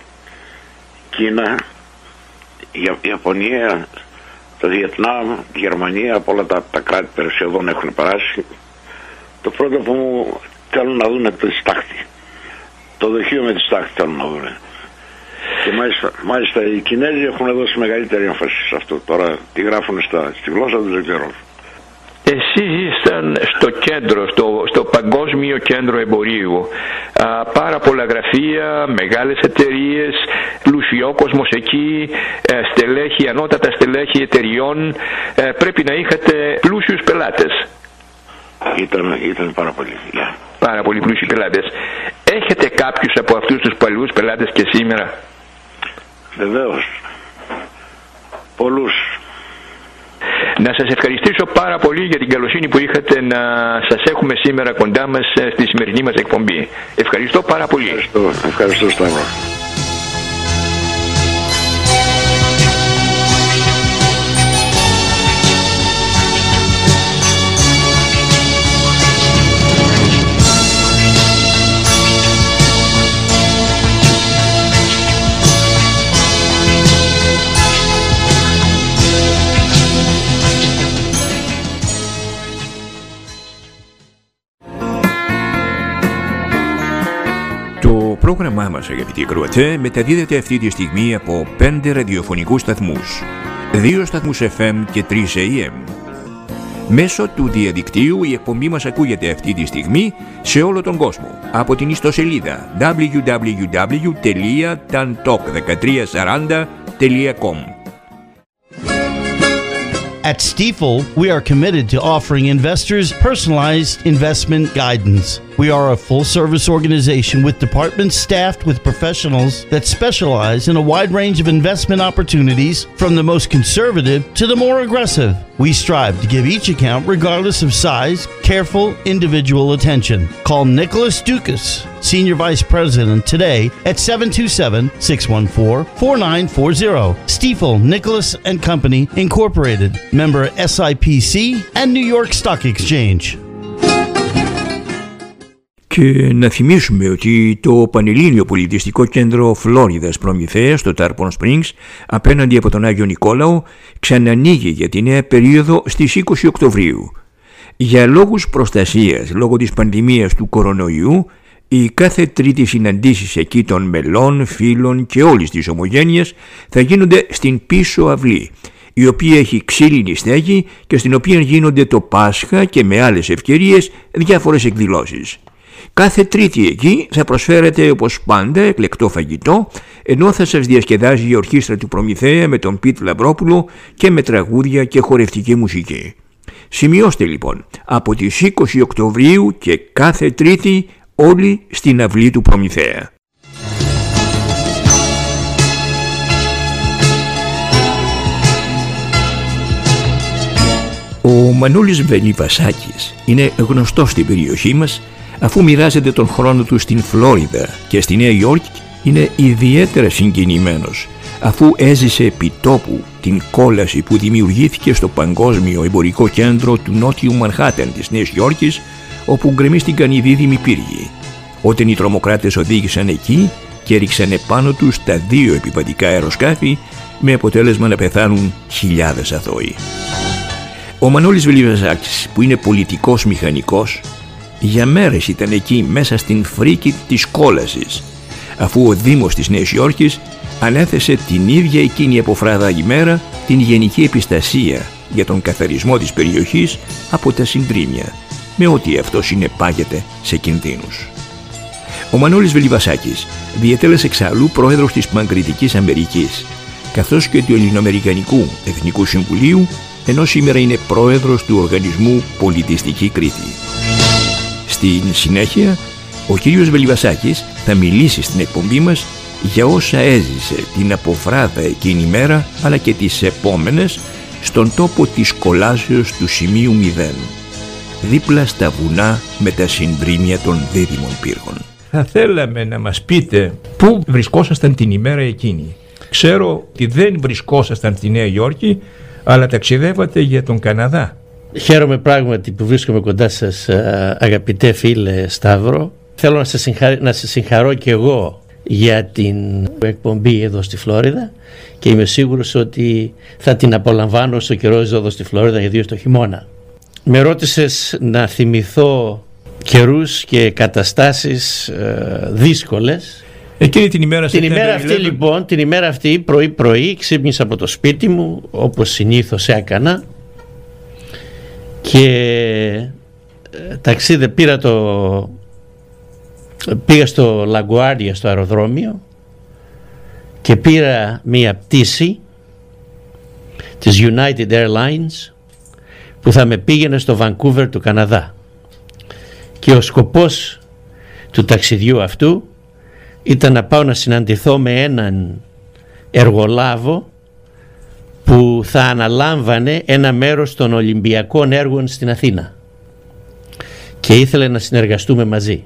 Κίνα, η Ιαπωνία, το Βιετνάμ, τη Γερμανία, από όλα τα, τα κράτη σχεδόν έχουν περάσει, το πρώτο που μου θέλουν να δουν το στάχτη, το δοχείο με τη στάχτη θέλουν να δουν. Και μάλιστα, μάλιστα οι Κινέζοι έχουν δώσει μεγαλύτερη έμφαση σε αυτό. Τώρα τι γράφουν στα, στη γλώσσα τους δεν ξέρω. Εσείς ήσταν στο κέντρο, στο, στο παγκόσμιο κέντρο εμπορίου. Α, πάρα πολλά γραφεία, μεγάλες εταιρείες, πλουσιόκοσμος εκεί, ε, στελέχη, ανώτατα στελέχη εταιριών. Ε, πρέπει να είχατε πλούσιους πελάτες. Ήταν, ήταν πάρα πολύ. Yeah. Πάρα πολύ πλούσιοι πελάτες. Έχετε κάποιους από αυτούς τους παλιούς πελάτες και σήμερα? Βεβαίως. Πολλούς. Να σας ευχαριστήσω πάρα πολύ για την καλοσύνη που είχατε να σας έχουμε σήμερα κοντά μας στη σημερινή μας εκπομπή. Ευχαριστώ πάρα πολύ. Ευχαριστώ, ευχαριστώ Σταύρο. Το πρόγραμμά μας, αγαπητοί ακροατές, μεταδίδεται αυτή τη στιγμή από πέντε ραδιοφωνικούς σταθμούς, δύο σταθμούς εφ εμ και τρεις έι εμ. Μέσω του διαδικτύου η εκπομπή μας ακούγεται αυτή τη στιγμή σε όλο τον κόσμο από την ιστοσελίδα ντάμπλιου ντάμπλιου ντάμπλιου τελεία ταντοκ δεκατρία σαράντα τελεία κομ. At Stifel, we are committed to offering investors personalized investment guidance. We are a full-service organization with departments staffed with professionals that specialize in a wide range of investment opportunities, from the most conservative to the more aggressive. We strive to give each account, regardless of size, careful individual attention. Call Nicholas Dukas, Senior Vice President, today at seven two seven, six one four, four nine four zero. Stifel, Nicholas and Company, Incorporated, member S I P C and New York Stock Exchange. Και να θυμίσουμε ότι το Πανελλήνιο Πολιτιστικό Κέντρο Φλόριδας Προμηθέας στο Tarpon Springs, απέναντι από τον Άγιο Νικόλαο, ξανανοίγει για τη νέα περίοδο στις είκοσι Οκτωβρίου. Για λόγους προστασίας λόγω της πανδημίας του κορονοϊού, οι κάθε τρίτη συναντήσεις εκεί των μελών, φίλων και όλης της ομογένειας θα γίνονται στην πίσω αυλή, η οποία έχει ξύλινη στέγη και στην οποία γίνονται το Πάσχα και με άλλες ευκαιρίες διάφορες εκδηλώσεις. Κάθε Τρίτη εκεί θα προσφέρετε όπως πάντα εκλεκτό φαγητό, ενώ θα σας διασκεδάζει η ορχήστρα του Προμηθέα με τον Πιτ Λαμπρόπουλο και με τραγούδια και χορευτική μουσική. Σημειώστε λοιπόν, από τις είκοσι Οκτωβρίου και κάθε Τρίτη όλοι στην αυλή του Προμηθέα. Ο Μανώλης Βελιβασάκης είναι γνωστός στην περιοχή μας, αφού μοιράζεται τον χρόνο του στην Φλόριδα και στη Νέα Υόρκη. Είναι ιδιαίτερα συγκινημένος, αφού έζησε επί τόπου την κόλαση που δημιουργήθηκε στο Παγκόσμιο Εμπορικό Κέντρο του Νότιου Μανχάταν της Νέας Υόρκης, όπου γκρεμίστηκαν οι δίδυμοι πύργοι, όταν οι τρομοκράτες οδήγησαν εκεί και έριξαν επάνω τους τα δύο επιβατικά αεροσκάφη, με αποτέλεσμα να πεθάνουν χιλιάδες αθώοι. Ο Μανώλης Βελιβασάκης, που είναι πολιτικός μηχανικός, για μέρες ήταν εκεί μέσα στην φρίκη της κόλασης, αφού ο Δήμος της Νέας Υόρκης ανέθεσε την ίδια εκείνη αποφράδα ημέρα την γενική επιστασία για τον καθαρισμό της περιοχής από τα συντρίμμια, με ό,τι αυτό συνεπάγεται σε κινδύνους. Ο Μανώλης Βελιβασάκης διετέλεσε εξάλλου πρόεδρος της Παγκριτικής Αμερικής, καθώς και του Ελληνοαμερικανικού Εθνικού Συμβουλίου, ενώ σήμερα είναι πρόεδρος του οργανισμού Πολιτιστική Κρήτη. Στην συνέχεια, ο κύριος Βελιβασάκης θα μιλήσει στην εκπομπή μας για όσα έζησε την αποφράδα εκείνη μέρα, αλλά και τις επόμενες, στον τόπο της κολάσεως του σημείου μηδέν, δίπλα στα βουνά με τα συντρίμμια των δίδυμων πύργων. Θα θέλαμε να μας πείτε πού βρισκόσασταν την ημέρα εκείνη. Ξέρω ότι δεν βρισκόσασταν στη Νέα Υόρκη, αλλά ταξιδεύατε για τον Καναδά. Χαίρομαι πράγματι που βρίσκομαι κοντά σας, αγαπητέ φίλε Σταύρο. Θέλω να σας, συγχαρώ, να σας συγχαρώ και εγώ για την εκπομπή εδώ στη Φλόριδα, και είμαι σίγουρος ότι θα την απολαμβάνω όσο καιρό ζω εδώ στη Φλόριδα, ιδίως το χειμώνα. Με ρώτησες να θυμηθώ καιρούς και καταστάσεις ε, δύσκολες. Εκείνη την ημέρα, την ημέρα αυτή λοιπόν, την ημέρα αυτή πρωί πρωί ξύπνησα από το σπίτι μου, όπως συνήθως έκανα, και ε, ταξίδε πήρα το πήγα στο Λαγκουάρια, στο αεροδρόμιο, και πήρα μία πτήση της United Airlines που θα με πήγαινε στο Vancouver του Καναδά, και ο σκοπός του ταξιδιού αυτού ήταν να πάω να συναντηθώ με έναν εργολάβο που θα αναλάμβανε ένα μέρος των Ολυμπιακών έργων στην Αθήνα, και ήθελε να συνεργαστούμε μαζί.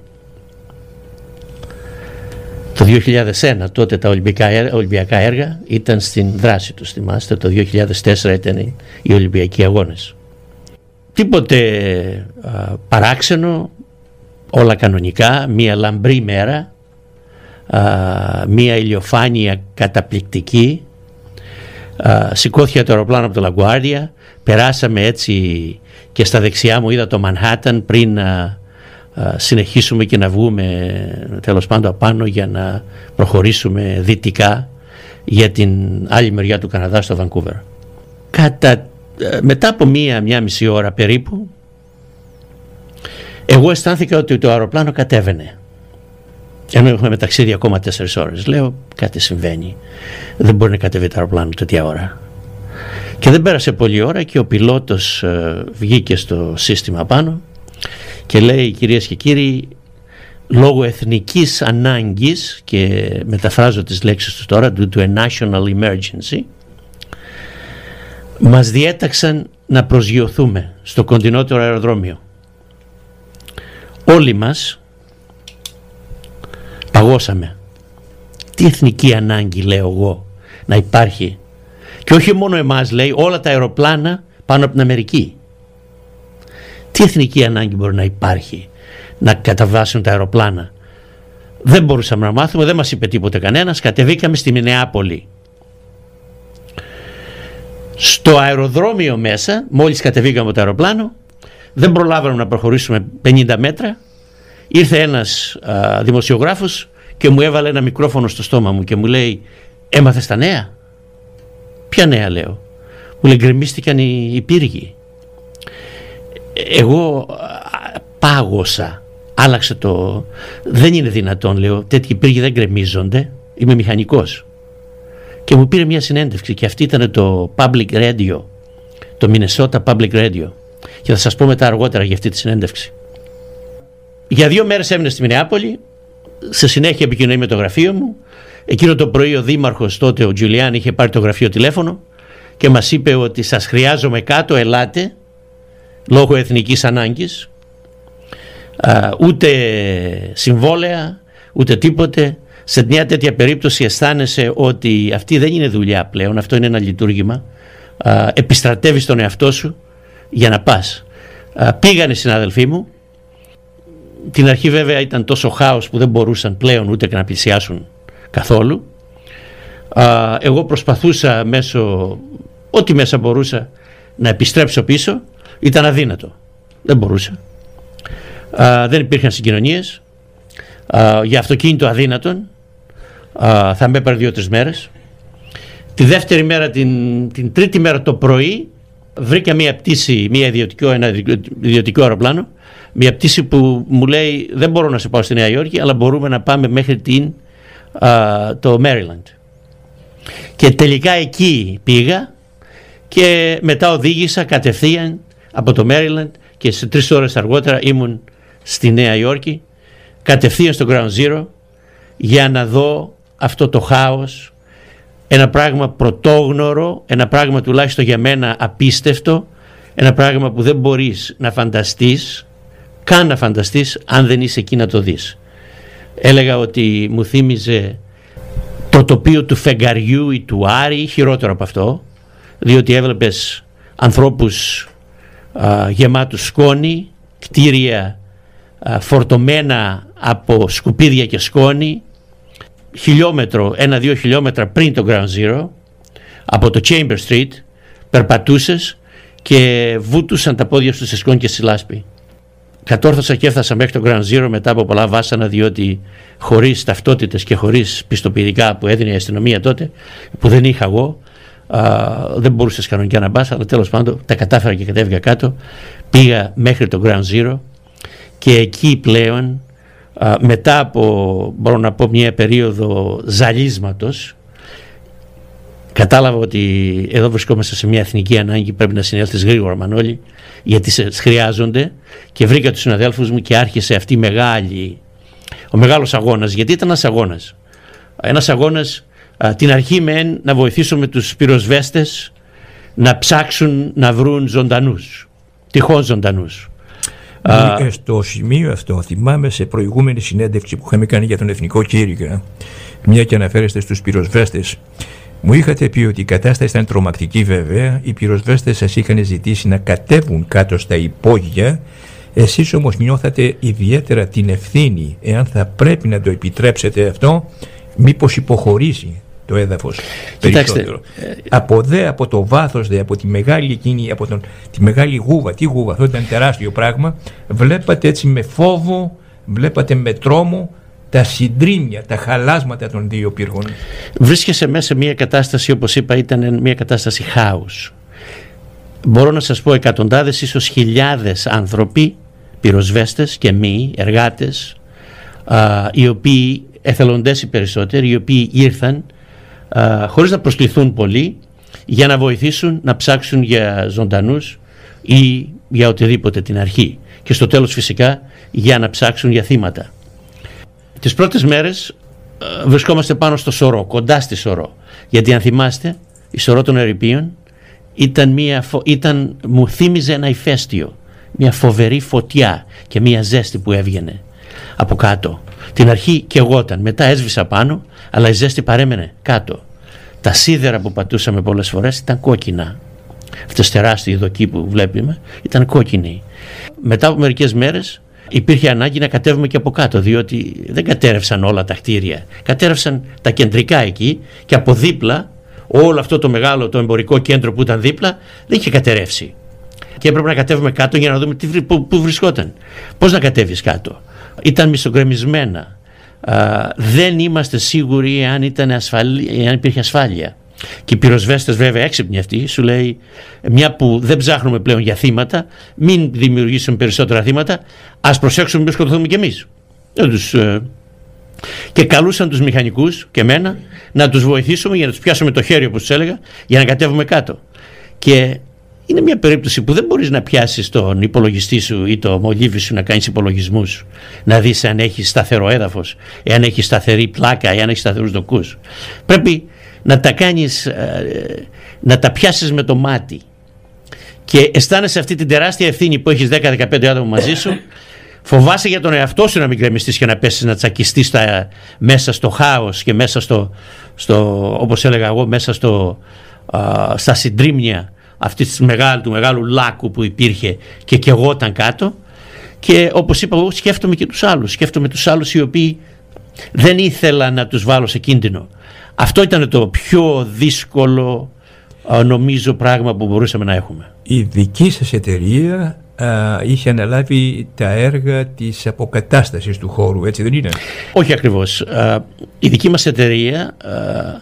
Το δύο χιλιάδες ένα τότε τα Ολυμπιακά, Ολυμπιακά έργα ήταν στην δράση τους, θυμάστε, το δύο χιλιάδες τέσσερα ήταν οι Ολυμπιακοί Αγώνες. Τίποτε α, παράξενο, όλα κανονικά, μία λαμπρή μέρα, α, μία ηλιοφάνεια καταπληκτική. Α, σηκώθηκε το αεροπλάνο από το Λαγκουάρια, περάσαμε έτσι και στα δεξιά μου είδα το Μανχάταν πριν α, συνεχίσουμε και να βγούμε τέλος πάντων απάνω για να προχωρήσουμε δυτικά για την άλλη μεριά του Καναδά, στο Βανκούβερ. Κατά, μετά από μία, μία μισή ώρα περίπου, εγώ αισθάνθηκα ότι το αεροπλάνο κατέβαινε. Ενώ έχουμε ταξίδι ακόμα τέσσερις ώρες. Λέω, κάτι συμβαίνει. Δεν μπορεί να κατέβει το αεροπλάνο τέτοια ώρα. Και δεν πέρασε πολλή ώρα και ο πιλότος ε, βγήκε στο σύστημα πάνω και λέει, κυρίες και κύριοι, λόγω εθνικής ανάγκης, και μεταφράζω τις λέξεις του τώρα, due to a national emergency, μας διέταξαν να προσγειωθούμε στο κοντινότερο αεροδρόμιο. Όλοι μας παγώσαμε. Τι εθνική ανάγκη, λέω εγώ, να υπάρχει? Και όχι μόνο εμάς, λέει, όλα τα αεροπλάνα πάνω από την Αμερική. Τι εθνική ανάγκη μπορεί να υπάρχει να καταβάσουν τα αεροπλάνα? Δεν μπορούσαμε να μάθουμε, δεν μας είπε τίποτε κανένας. Κατεβήκαμε στη Μινεάπολη. Στο αεροδρόμιο μέσα, μόλις κατεβήκαμε από το αεροπλάνο, δεν προλάβαμε να προχωρήσουμε πενήντα μέτρα. Ήρθε ένας α, δημοσιογράφος και μου έβαλε ένα μικρόφωνο στο στόμα μου και μου λέει, έμαθες τα νέα? Ποια νέα, λέω? Μου λέει, γκρεμίστηκαν οι, οι πύργοι. Εγώ α, πάγωσα, άλλαξε το... Δεν είναι δυνατόν, λέω, τέτοιοι πύργοι δεν γκρεμίζονται, είμαι μηχανικός. Και μου πήρε μια συνέντευξη και αυτή ήταν το Public Radio, το Minnesota Public Radio. Και θα σας πω μετά αργότερα για αυτή τη συνέντευξη. Για δύο μέρες έμεινε στη Μινεάπολη, σε συνέχεια επικοινωνεί με το γραφείο μου. Εκείνο το πρωί ο δήμαρχος τότε, ο Τζουλιάν, είχε πάρει το γραφείο τηλέφωνο και μας είπε ότι σας χρειάζομαι κάτω, ελάτε, λόγω εθνικής ανάγκης. Α, ούτε συμβόλαια, ούτε τίποτε. Σε μια τέτοια περίπτωση αισθάνεσαι ότι αυτή δεν είναι δουλειά πλέον, αυτό είναι ένα λειτουργήμα. Α, επιστρατεύεις τον εαυτό σου για να πας. Α, πήγανε οι συνάδελφοί μου. Την αρχή βέβαια ήταν τόσο χάος που δεν μπορούσαν πλέον ούτε και να πλησιάσουν καθόλου. Α, εγώ προσπαθούσα μέσω, ό,τι μέσα μπορούσα, να επιστρέψω πίσω. Ήταν αδύνατο. Δεν μπορούσα. Α, δεν υπήρχαν συγκοινωνίες. Α, για αυτοκίνητο αδύνατον. Α, θα με έπαιρνε δύο-τρεις μέρες. Τη δεύτερη μέρα, την, την τρίτη μέρα το πρωί, βρήκα μια πτήση, μια ιδιωτικό, ένα ιδιωτικό αεροπλάνο, μια πτήση που μου λέει, δεν μπορώ να σε πάω στη Νέα Υόρκη, αλλά μπορούμε να πάμε μέχρι την, α, το Maryland. Και τελικά εκεί πήγα και μετά οδήγησα κατευθείαν από το Maryland και σε τρεις ώρες αργότερα ήμουν στη Νέα Υόρκη, κατευθείαν στο Ground Zero, για να δω αυτό το χάος, ένα πράγμα πρωτόγνωρο, ένα πράγμα τουλάχιστον για μένα απίστευτο, ένα πράγμα που δεν μπορείς να φανταστείς, καν να φανταστείς αν δεν είσαι εκεί να το δεις. Έλεγα ότι μου θύμιζε το τοπίο του φεγγαριού ή του Άρη, χειρότερο από αυτό, διότι έβλεπες ανθρώπους α, γεμάτους σκόνη, κτίρια α, φορτωμένα από σκουπίδια και σκόνη, χιλιόμετρο, ένα-δύο χιλιόμετρα πριν το Ground Zero, από το Chamber Street, περπατούσες και βούτουσαν τα πόδια σου σε σκόνη και στη λάσπη. Κατόρθωσα και έφτασα μέχρι το Ground Zero μετά από πολλά βάσανα, διότι χωρίς ταυτότητες και χωρίς πιστοποιητικά που έδινε η αστυνομία τότε, που δεν είχα εγώ, α, δεν μπορούσες κανονικά να πας, αλλά τέλος πάντων τα κατάφερα και κατέβηκα κάτω. Πήγα μέχρι το Ground Zero και εκεί πλέον, α, μετά από, μπορώ να πω, μια περίοδο ζαλίσματος, κατάλαβα ότι εδώ βρισκόμαστε σε μια εθνική ανάγκη, πρέπει να συνέλθεις γρήγορα, Μανώλη, γιατί σε χρειάζονται, και βρήκα τους συναδέλφους μου και άρχισε αυτή η μεγάλη, ο μεγάλος αγώνας, γιατί ήταν ένας αγώνας. Ένας αγώνας, α, την αρχή μεν να βοηθήσουμε τους πυροσβέστες να ψάξουν να βρουν ζωντανούς, τυχόν ζωντανούς. Uh, στο σημείο αυτό θυμάμαι σε προηγούμενη συνέντευξη που είχαμε κάνει για τον Εθνικό Κήρυγα, μια και αναφέρεστε στους πυροσβέστες, μου είχατε πει ότι η κατάσταση ήταν τρομακτική βέβαια, οι πυροσβέστες σας είχαν ζητήσει να κατέβουν κάτω στα υπόγεια, εσείς όμως νιώθατε ιδιαίτερα την ευθύνη, εάν θα πρέπει να το επιτρέψετε αυτό, μήπως υποχωρήσει το έδαφος Κοιτάξτε, περισσότερο. Από δε, από το βάθος δε, από τη μεγάλη εκείνη, από τον, τη μεγάλη γούβα, τι γούβα, αυτό ήταν τεράστιο πράγμα, βλέπατε έτσι με φόβο, βλέπατε με τρόμο τα συντρίμμια, τα χαλάσματα των δύο πύργων. Βρίσκεσαι μέσα σε μια κατάσταση, όπως είπα, ήταν μια κατάσταση χάους. Μπορώ να σας πω εκατοντάδες, ίσως χιλιάδες άνθρωποι, πυροσβέστες και μη, εργάτες, α, οι οποίοι, εθελοντές οι περισσότεροι, οι οποίοι ήρθαν α, χωρίς να προσκληθούν πολύ για να βοηθήσουν να ψάξουν για ζωντανούς ή για οτιδήποτε την αρχή. Και στο τέλος φυσικά για να ψάξουν για θύματα. Τις πρώτες μέρες α, βρισκόμαστε πάνω στο Σωρό, κοντά στη Σωρό. Γιατί αν θυμάστε, η Σωρό των Ερειπίων ήταν μια, ήταν, μου θύμιζε ένα ηφαίστειο, μια φοβερή φωτιά και μια ζέστη που έβγαινε από κάτω. Την αρχή καιγόταν, μετά έσβησα πάνω, αλλά η ζέστη παρέμενε κάτω. Τα σίδερα που πατούσαμε πολλές φορές ήταν κόκκινα. Αυτές τεράστιοι δοκοί που βλέπουμε ήταν κόκκινοι. Μετά από μερικές μέρες υπήρχε ανάγκη να κατέβουμε και από κάτω, διότι δεν κατέρευσαν όλα τα κτίρια. Κατέρευσαν τα κεντρικά εκεί και από δίπλα όλο αυτό το μεγάλο το εμπορικό κέντρο που ήταν δίπλα δεν είχε κατερεύσει. Και έπρεπε να κατέβουμε κάτω για να δούμε τι, που, που βρισκόταν. Πώς να κατέβεις κάτω. Ήταν μισογκρεμισμένα. Α, δεν είμαστε σίγουροι αν, ήταν ασφαλή, αν υπήρχε ασφάλεια. Και οι πυροσβέστες βέβαια έξυπνοι αυτοί σου λέει μια που δεν ψάχνουμε πλέον για θύματα, μην δημιουργήσουμε περισσότερα θύματα, ας προσέξουμε μην σκοτωθούμε κι εμείς. Τους, ε, και καλούσαν τους μηχανικούς και εμένα να τους βοηθήσουμε για να τους πιάσουμε το χέρι όπως τους έλεγα για να κατέβουμε κάτω. Και είναι μια περίπτωση που δεν μπορείς να πιάσεις τον υπολογιστή σου ή το μολύβι σου να κάνεις υπολογισμούς, να δεις αν έχει σταθερό έδαφος, εάν έχει σταθερή πλάκα, εάν έχει σταθερούς δοκούς. Πρέπει να τα κάνεις, να τα πιάσεις με το μάτι και αισθάνεσαι αυτή την τεράστια ευθύνη που έχεις δέκα με δεκαπέντε άτομα μαζί σου. Φοβάσαι για τον εαυτό σου να μην γκρεμιστείς και να πέσεις, να τσακιστείς στα, μέσα στο χάος και μέσα στο, στο όπως έλεγα εγώ, μέσα στο, α, στα συντρίμμια αυτή της μεγάλου, του μεγάλου λάκου που υπήρχε και καιγόταν κάτω. Και όπως είπα εγώ σκέφτομαι και τους άλλους, σκέφτομαι τους άλλους οι οποίοι δεν ήθελα να τους βάλω σε κίνδυνο. Αυτό ήταν το πιο δύσκολο νομίζω πράγμα που μπορούσαμε να έχουμε. Η δική σας εταιρεία α, είχε αναλάβει τα έργα της αποκατάστασης του χώρου, έτσι δεν είναι? Όχι ακριβώς. Α, η δική μας εταιρεία, α,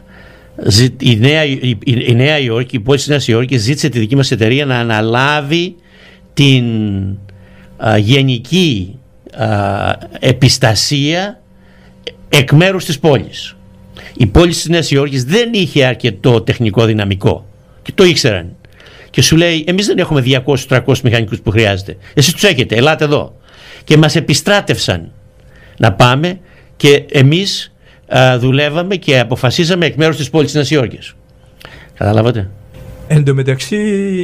η, Νέα, η, η Νέα Υόρκη, η πόλη της Νέας Υόρκης ζήτησε τη δική μας εταιρεία να αναλάβει την α, γενική α, επιστασία εκ μέρους της πόλης. Η πόλη της Νέας Υόρκης δεν είχε αρκετό τεχνικό δυναμικό και το ήξεραν. Και σου λέει, εμείς δεν έχουμε διακόσιους με τριακόσιους μηχανικούς που χρειάζεται. Εσείς τους έχετε, ελάτε εδώ. Και μας επιστράτευσαν να πάμε και εμείς α, δουλεύαμε και αποφασίζαμε εκ μέρους της πόλης της Νέας Υόρκης. Καταλάβατε? Εν τω μεταξύ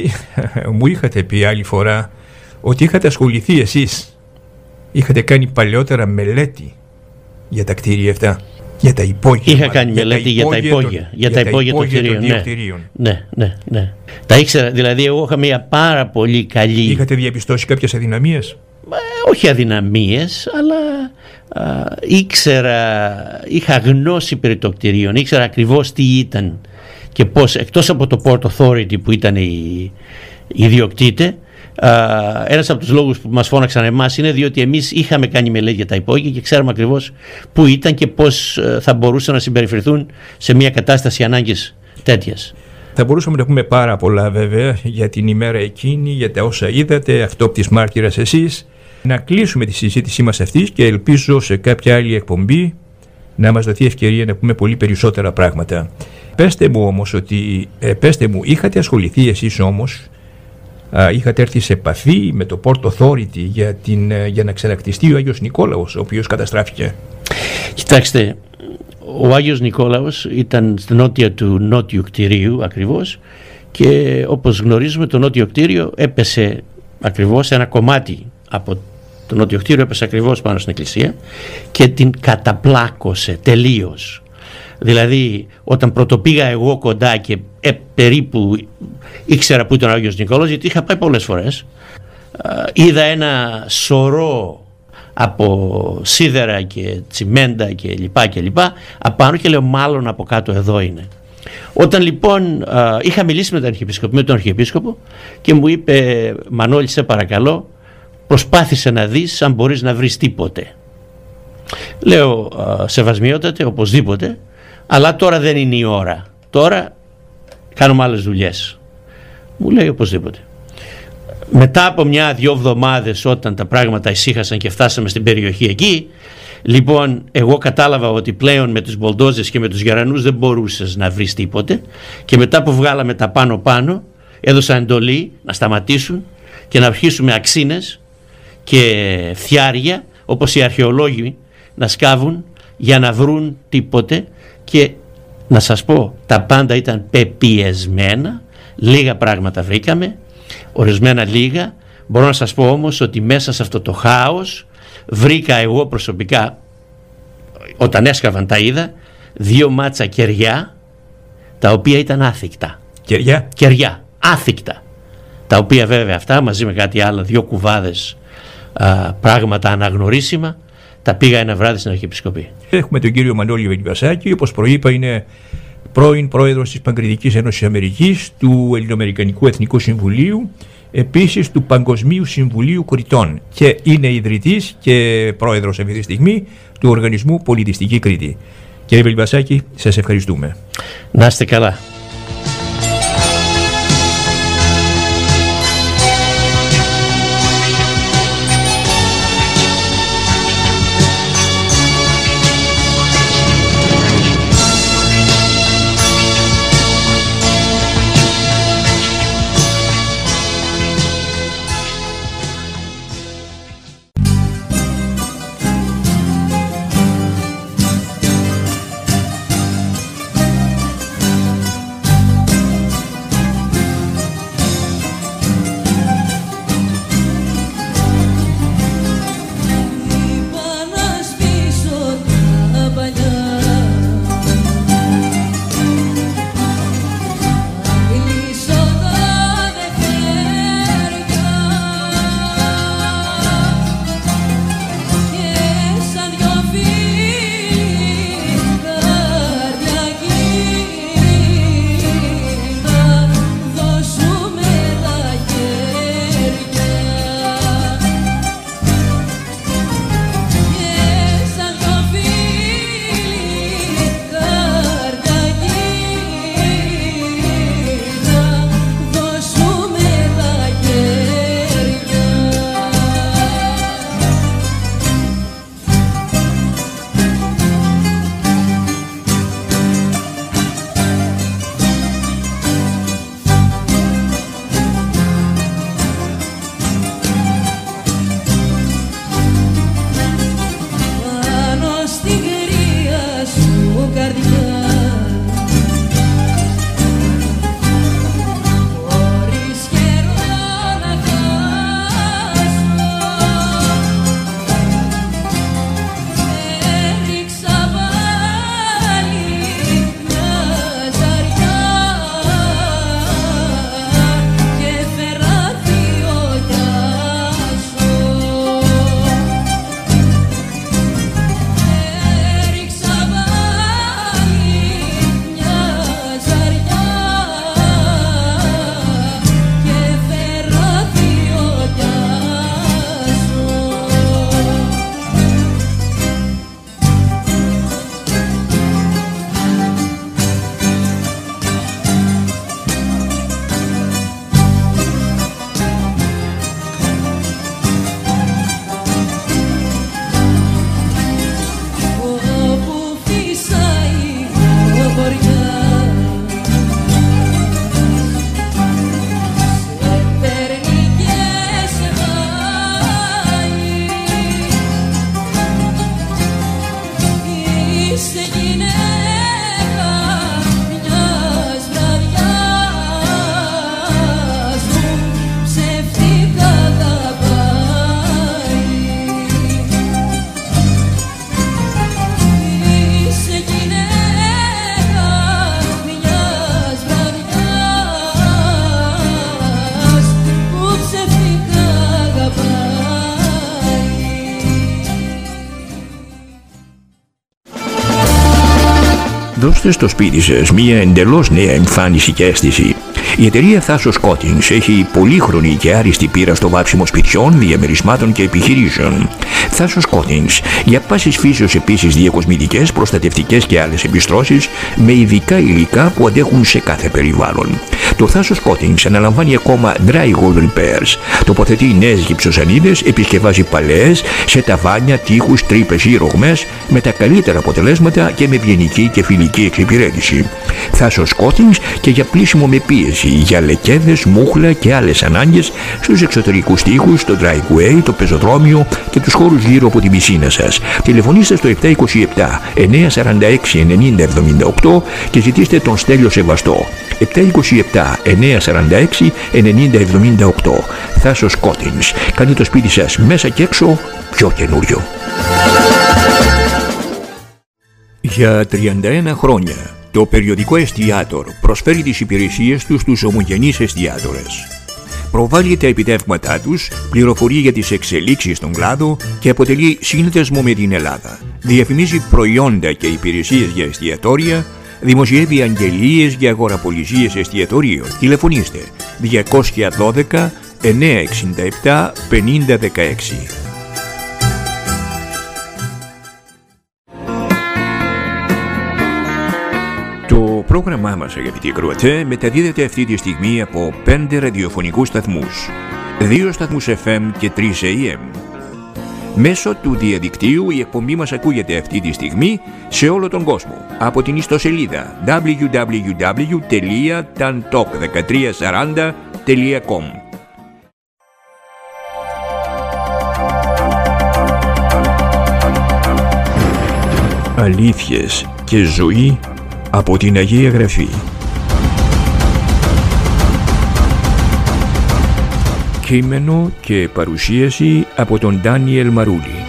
μου είχατε πει άλλη φορά ότι είχατε ασχοληθεί εσείς, είχατε κάνει παλαιότερα μελέτη για τα κτίρια αυτά. Για τα υπόγεια. Είχα κάνει μελέτη για τα υπόγεια. Για τα υπόγεια των κτιρίων. Ναι, ναι, ναι. Τα ήξερα, δηλαδή εγώ είχα μια πάρα πολύ καλή. Είχατε διαπιστώσει κάποιες αδυναμίες? Ε, όχι αδυναμίες, αλλά α, ήξερα, είχα γνώση περί των κτιρίων, ήξερα ακριβώς τι ήταν και πώς, εκτός από το Port Authority που ήταν οι ιδιοκτήτε. Uh, ένας από τους λόγους που μας φώναξαν εμάς είναι διότι εμείς είχαμε κάνει μελέτη για τα υπόγεια και ξέραμε ακριβώς πού ήταν και πώς uh, θα μπορούσαν να συμπεριφερθούν σε μια κατάσταση ανάγκης τέτοιας. Θα μπορούσαμε να πούμε πάρα πολλά βέβαια για την ημέρα εκείνη, για τα όσα είδατε, αυτόπτης μάρτυρας εσείς. Να κλείσουμε τη συζήτησή μας αυτή και ελπίζω σε κάποια άλλη εκπομπή να μας δοθεί ευκαιρία να πούμε πολύ περισσότερα πράγματα. Πέστε μου όμως ότι, ε, πέστε μου, είχατε ασχοληθεί εσείς όμως, είχατε έρθει σε επαφή με το Port Authority για, την, για να ξανακτιστεί ο Άγιος Νικόλαος, ο οποίος καταστράφηκε? Κοιτάξτε, ο Άγιος Νικόλαος ήταν στην νότια του νότιου κτηρίου ακριβώς και όπως γνωρίζουμε το νότιο κτίριο έπεσε ακριβώς, ένα κομμάτι από το νότιο κτίριο έπεσε ακριβώς πάνω στην εκκλησία και την καταπλάκωσε τελείως. Δηλαδή όταν πρωτοπήγα εγώ κοντά και ε, περίπου ήξερα που ήταν ο Άγιος Νικόλαος, γιατί είχα πάει πολλές φορές, είδα ένα σωρό από σίδερα και τσιμέντα και λοιπά και λοιπά απάνω, και λέω μάλλον από κάτω εδώ είναι. Όταν λοιπόν α, είχα μιλήσει με τον Αρχιεπίσκοπο, με τον Αρχιεπίσκοπο και μου είπε, Μανώλη, σε παρακαλώ, προσπάθησε να δεις αν μπορείς να βρεις τίποτε. Λέω, α, σεβασμιότατε, οπωσδήποτε, αλλά τώρα δεν είναι η ώρα, τώρα κάνουμε άλλες δουλειές. Μου λέει οπωσδήποτε. Μετά από μια-δυο εβδομάδες, όταν τα πράγματα ησύχασαν και φτάσαμε στην περιοχή εκεί, λοιπόν εγώ κατάλαβα ότι πλέον με τους μπολντόζες και με τους γερανούς δεν μπορούσες να βρεις τίποτε, και μετά που βγάλαμε τα πάνω πάνω έδωσα εντολή να σταματήσουν και να αρχίσουμε αξίνες και φτιάρια, όπως οι αρχαιολόγοι, να σκάβουν για να βρουν τίποτε. Και να σας πω, τα πάντα ήταν πεπιεσμένα, λίγα πράγματα βρήκαμε, ορισμένα λίγα. Μπορώ να σας πω όμως ότι μέσα σε αυτό το χάος βρήκα εγώ προσωπικά, όταν έσκαβαν τα είδα, δύο μάτσα κεριά, τα οποία ήταν άθικτα. Κεριά. Κεριά, άθικτα. Τα οποία βέβαια αυτά μαζί με κάτι άλλο, δύο κουβάδες α, πράγματα αναγνωρίσιμα, τα πήγα ένα βράδυ στην Αρχιεπισκοπή. Έχουμε τον κύριο Μανώλη Βελιβασάκη, όπως προείπα είναι πρώην πρόεδρος της Παγκριτικής Ένωσης Αμερικής, του Ελληνοαμερικανικού Εθνικού Συμβουλίου, επίσης του Παγκοσμίου Συμβουλίου Κρητών, και είναι ιδρυτής και πρόεδρος αυτή τη στιγμή του Οργανισμού Πολιτιστική Κρήτη. Κύριε Βελιβασάκη, σας ευχαριστούμε. Να είστε καλά. Δώστε στο σπίτι σας μια εντελώς νέα εμφάνιση και αίσθηση. Η εταιρεία Thassos Coatings έχει πολύχρονη και άριστη πείρα στο βάψιμο σπιτιών, διαμερισμάτων και επιχειρήσεων. Thassos Coatings, για πάσης φύσεως επίσης διακοσμητικές, προστατευτικές και άλλες επιστρώσεις με ειδικά υλικά που αντέχουν σε κάθε περιβάλλον. Το Thassos Coatings αναλαμβάνει ακόμα drywall repairs, τοποθετεί νέες γυψοσανίδες, επισκευάζει παλαιές σε ταβάνια, τοίχους, τρύπες ή ρογμές με τα καλύτερα αποτελέσματα και με ευγενική και φιλική εξυπηρέτηση. Thassos Coatings και για πλύσιμο με πίεση, για λεκέδες, μούχλα και άλλες ανάγκες στους εξωτερικούς τοίχους, το driveway, το πεζοδρόμιο και τους χώρους γύρω από την πισίνα σας. Τηλεφωνήστε στο επτά δύο επτά εννιά τέσσερα έξι ενενήντα εβδομήντα οκτώ και ζητήστε τον Στέλιο Σεβαστό. επτά δύο επτά εννιά τέσσερα έξι ενενήντα εβδομήντα οκτώ. Thassos Coatings. Κάνει το σπίτι σας μέσα και έξω πιο καινούριο. Για τριάντα ένα χρόνια το περιοδικό Εστιάτορ προσφέρει τις υπηρεσίες του στους ομογενείς εστιάτορες. Προβάλλει τα επιτεύγματά τους, πληροφορεί για τις εξελίξεις στον κλάδο και αποτελεί σύνδεσμο με την Ελλάδα. Διαφημίζει προϊόντα και υπηρεσίες για εστιατόρια, δημοσιεύει αγγελίες για αγοραπολισίες εστιατορίων. Τηλεφωνήστε διακόσια δώδεκα εννιακόσια εξήντα επτά πενήντα δεκαέξι. Το πρόγραμμά μας, αγαπητοί ακροατές, μεταδίδεται αυτή τη στιγμή από πέντε ραδιοφωνικούς σταθμούς, δύο σταθμούς εφ εμ και τρεις έι εμ. Μέσω του διαδικτύου η εκπομπή μας ακούγεται αυτή τη στιγμή σε όλο τον κόσμο από την ιστοσελίδα double-u double-u double-u τελεία tantalk δεκατρία σαράντα τελεία com. Αλήθειες και ζωή από την Αγία Γραφή. Κείμενο και παρουσίαση από τον Ντάνιελ Μαρούλη.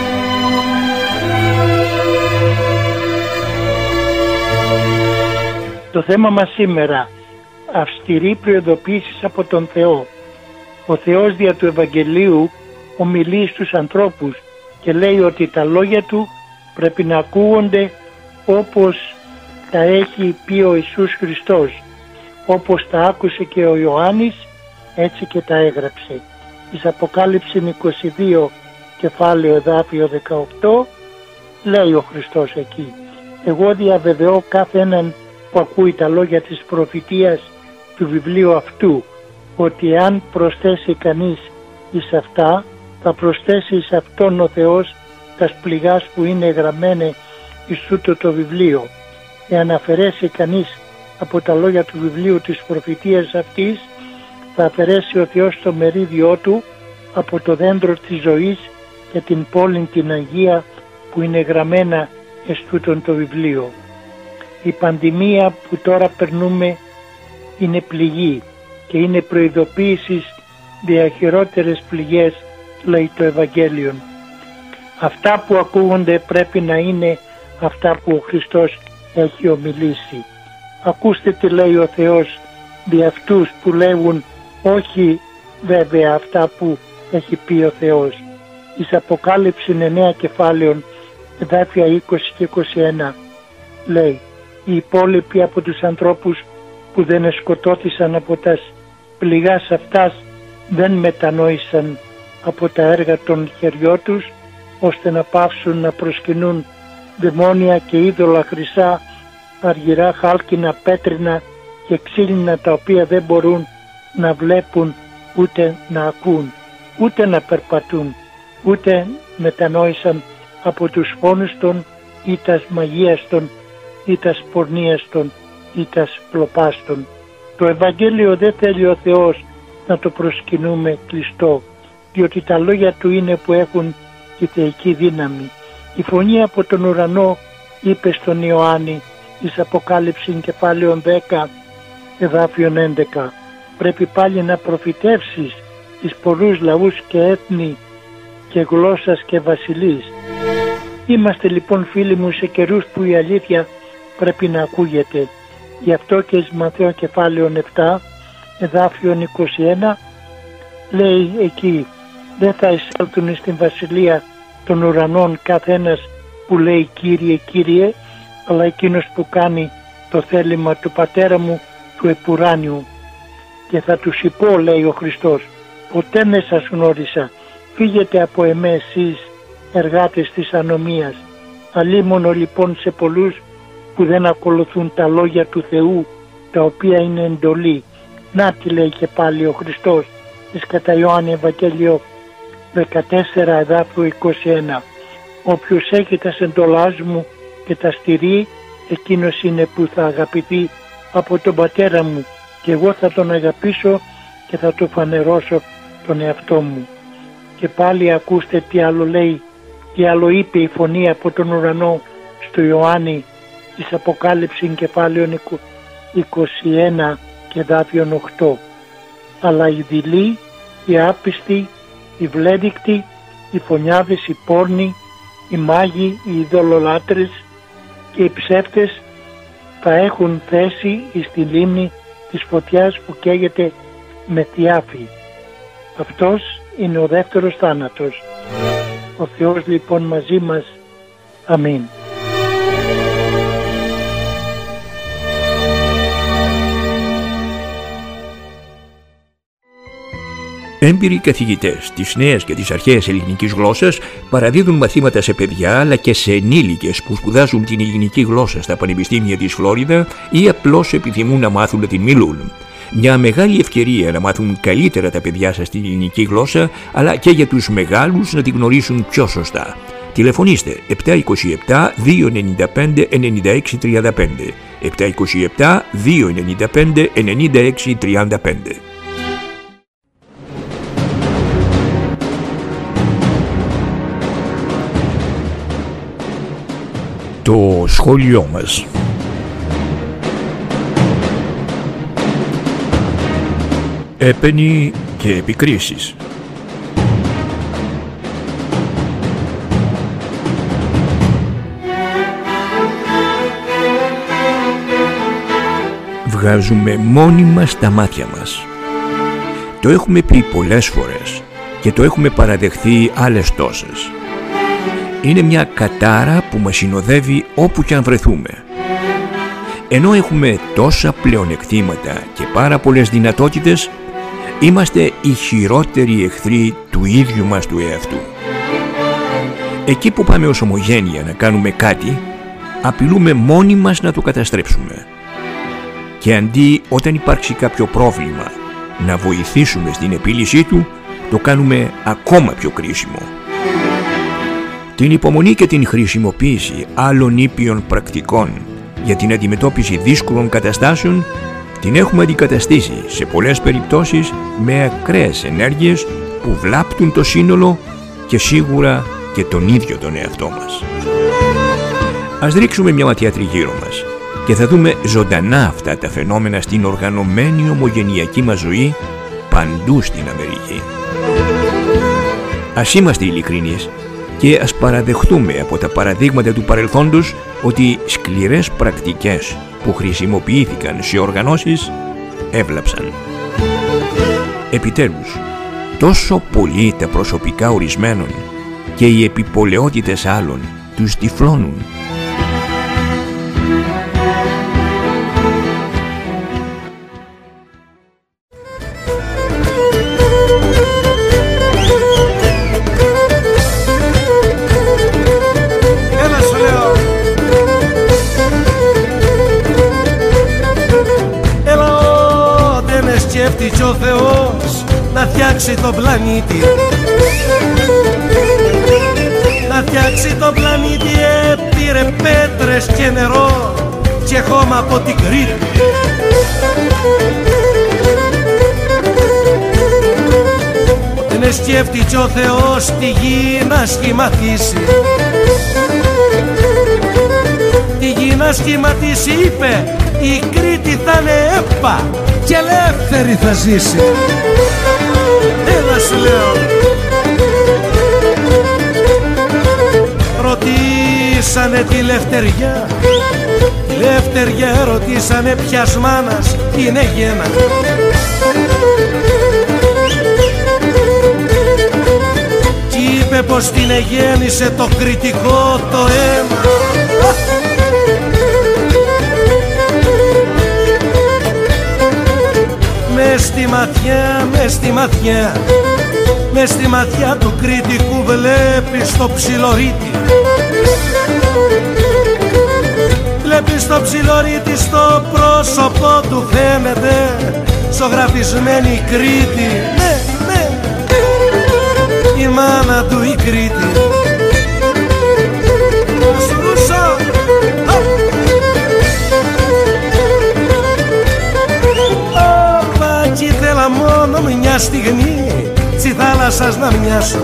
Το θέμα μας σήμερα, αυστηρή προειδοποίηση από τον Θεό. Ο Θεός δια του Ευαγγελίου ομιλεί στους ανθρώπους και λέει ότι τα λόγια του πρέπει να ακούγονται όπως τα έχει πει ο Ιησούς Χριστός. Όπως τα άκουσε και ο Ιωάννης, έτσι και τα έγραψε. Εις Αποκάλυψη είκοσι δύο, κεφάλαιο εδάφιο δεκαοκτώ, λέει ο Χριστός εκεί: εγώ διαβεβαιώ κάθε έναν που ακούει τα λόγια της προφητείας του βιβλίου αυτού, ότι αν προσθέσει κανείς εις αυτά, θα προσθέσει εις αυτόν ο Θεός τας πληγάς που είναι γραμμένε εις τούτο το βιβλίο. Εάν αφαιρέσει κανείς από τα λόγια του βιβλίου της προφητείας αυτής, θα αφαιρέσει ο Θεός το μερίδιό του από το δέντρο της ζωής και την πόλη την Αγία που είναι γραμμένα εις τούτον το βιβλίο. Η πανδημία που τώρα περνούμε είναι πληγή και είναι προειδοποίησης για χειρότερες πληγές, λέει το Ευαγγέλιο. Αυτά που ακούγονται πρέπει να είναι αυτά που ο Χριστός έχει ομιλήσει. Ακούστε τι λέει ο Θεός δι' αυτούς που λέγουν όχι βέβαια αυτά που έχει πει ο Θεός. Εις Αποκάλυψη εννέα κεφάλαιων, εδάφια είκοσι και είκοσι ένα, λέει: οι υπόλοιποι από τους ανθρώπους που δεν σκοτώθησαν από τα πληγάς αυτάς δεν μετανόησαν από τα έργα των χεριών τους, ώστε να πάυσουν να προσκυνούν δαιμόνια και είδωλα χρυσά, αργυρά, χάλκινα, πέτρινα και ξύλινα, τα οποία δεν μπορούν να βλέπουν ούτε να ακούν, ούτε να περπατούν, ούτε μετανόησαν από τους φόνους των ή τας μαγείας των ή τας πορνείας των ή τας πλοπάς των. Το Ευαγγέλιο δεν θέλει ο Θεός να το προσκυνούμε κλειστό, διότι τα λόγια του είναι που έχουν τη θεϊκή δύναμη. Η φωνή από τον ουρανό είπε στον Ιωάννη εις Αποκάλυψη κεφάλαιο δέκα, εδάφιον έντεκα: πρέπει πάλι να προφητεύσεις εις πολλούς λαούς και έθνη και γλώσσας και βασιλείς. Είμαστε λοιπόν, φίλοι μου, σε καιρούς που η αλήθεια πρέπει να ακούγεται. Γι' αυτό και εις Ματθαίο κεφάλαιο επτά, εδάφιον είκοσι ένα, λέει εκεί: δεν θα εισέλθουν στην βασιλεία των ουρανών καθένας που λέει Κύριε, Κύριε, αλλά εκείνος που κάνει το θέλημα του πατέρα μου του επουράνιου. Και θα τους υπώ, λέει ο Χριστός, ποτέ δεν σας γνώρισα, φύγετε από εμέ εσείς εργάτες της ανομίας. Αλίμονο λοιπόν σε πολλούς που δεν ακολουθούν τα λόγια του Θεού, τα οποία είναι εντολή. Να τι λέει και πάλι ο Χριστός εις κατά Ιωάννη Ευαγγέλιο δεκατέσσερα εδάφιο είκοσι ένα. Όποιος έχει τα εντολάς μου και τα στηρεί, εκείνος είναι που θα αγαπηθεί από τον πατέρα μου, και εγώ θα τον αγαπήσω και θα του φανερώσω τον εαυτό μου. Και πάλι ακούστε τι άλλο λέει, τι άλλο είπε η φωνή από τον ουρανό στο Ιωάννη της Αποκάλυψης κεφάλαιον είκοσι ένα και εδάφιον οκτώ. Αλλά οι δειλοί, οι άπιστοι, οι βλέντικτοι, οι φωνιάδες, οι πόρνοι, οι μάγοι, οι ειδωλολάτρες και οι ψεύτες θα έχουν θέση στη λίμνη της φωτιάς που καίγεται με θιάφη. Αυτός είναι ο δεύτερος θάνατος. Ο Θεός λοιπόν μαζί μας. Αμήν. Έμπειροι καθηγητές της νέας και της αρχαίας ελληνικής γλώσσας παραδίδουν μαθήματα σε παιδιά αλλά και σε ενήλικες που σπουδάζουν την ελληνική γλώσσα στα πανεπιστήμια της Φλόριδα ή απλώς επιθυμούν να μάθουν να την μιλούν. Μια μεγάλη ευκαιρία να μάθουν καλύτερα τα παιδιά σας την ελληνική γλώσσα, αλλά και για τους μεγάλους να την γνωρίσουν πιο σωστά. Τηλεφωνήστε επτά είκοσι επτά δύο ενενήντα πέντε ενενήντα έξι τριάντα πέντε, επτά είκοσι επτά δύο ενενήντα πέντε ενενήντα έξι τριάντα πέντε. Το σχόλιο μας. Έπαινοι και επικρίσεις. Βγάζουμε μόνοι μας τα μάτια μας. Το έχουμε πει πολλές φορές και το έχουμε παραδεχθεί άλλες τόσες. Είναι μια κατάρα που μας συνοδεύει όπου κι αν βρεθούμε. Ενώ έχουμε τόσα πλεονεκτήματα και πάρα πολλές δυνατότητες, είμαστε οι χειρότεροι εχθροί του ίδιου μας του εαυτού. Εκεί που πάμε ως ομογένεια να κάνουμε κάτι, απειλούμε μόνοι μας να το καταστρέψουμε. Και αντί όταν υπάρξει κάποιο πρόβλημα να βοηθήσουμε στην επίλυσή του, το κάνουμε ακόμα πιο κρίσιμο. Την υπομονή και την χρησιμοποίηση άλλων ήπιων πρακτικών για την αντιμετώπιση δύσκολων καταστάσεων την έχουμε αντικαταστήσει σε πολλές περιπτώσεις με ακραίες ενέργειες που βλάπτουν το σύνολο και σίγουρα και τον ίδιο τον εαυτό μας. Ας ρίξουμε μια ματιά τριγύρω μας και θα δούμε ζωντανά αυτά τα φαινόμενα στην οργανωμένη ομογενειακή μας ζωή παντού στην Αμερική. Ας είμαστε ειλικρινείς και ας παραδεχτούμε από τα παραδείγματα του παρελθόντος ότι σκληρές πρακτικές που χρησιμοποιήθηκαν σε οργανώσεις έβλαψαν. Επιτέλους, τόσο πολύ τα προσωπικά ορισμένων και οι επιπολαιότητες άλλων τους τυφλώνουν. Ο Θεός να φτιάξει τον πλανήτη, να φτιάξει τον πλανήτη, έπειρε πέτρες και νερό και χώμα από την Κρήτη. Δεν σκέφτηκε ο Θεός τη γη να σχηματίσει, τη γη να σχηματίσει, είπε η Κρήτη θα είναι έπα και ελεύθερη θα ζήσει. Έλα σου λέω. Ρωτήσανε τη Λευτεριά, τη Λευτεριά ρωτήσανε ποιας μάνας είναι γένα. Κι είπε πως την εγέννησε το κριτικό το αίμα. Μες στη ματιά, μες στη ματιά, μες στη ματιά του κριτικού βλέπεις το ψιλορίτη. Βλέπεις το ψιλορίτη, στο πρόσωπο του φαίνεται ζωγραφισμένη Κρήτη. Ναι, ναι, η μάνα του η Κρήτη. Όπα, κι ήθελα μόνο μια στιγμή στη θάλασσας να μοιάσω.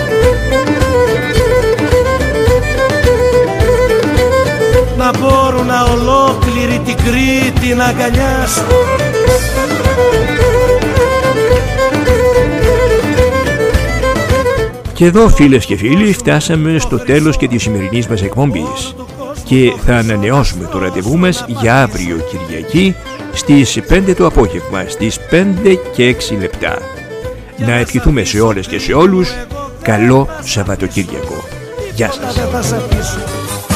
Να μπορούν να ολόκληρη την Κρήτη να αγκαλιάσω. Και εδώ, φίλες και φίλοι, φτάσαμε στο τέλος και της σημερινής μας εκπομπής και θα ανανεώσουμε το ραντεβού μας για αύριο Κυριακή στις πέντε το απόγευμα, στις πέντε και έξι λεπτά. Να ευχηθούμε σε όλες και σε όλους καλό Σαββατοκύριακο. Γεια σας.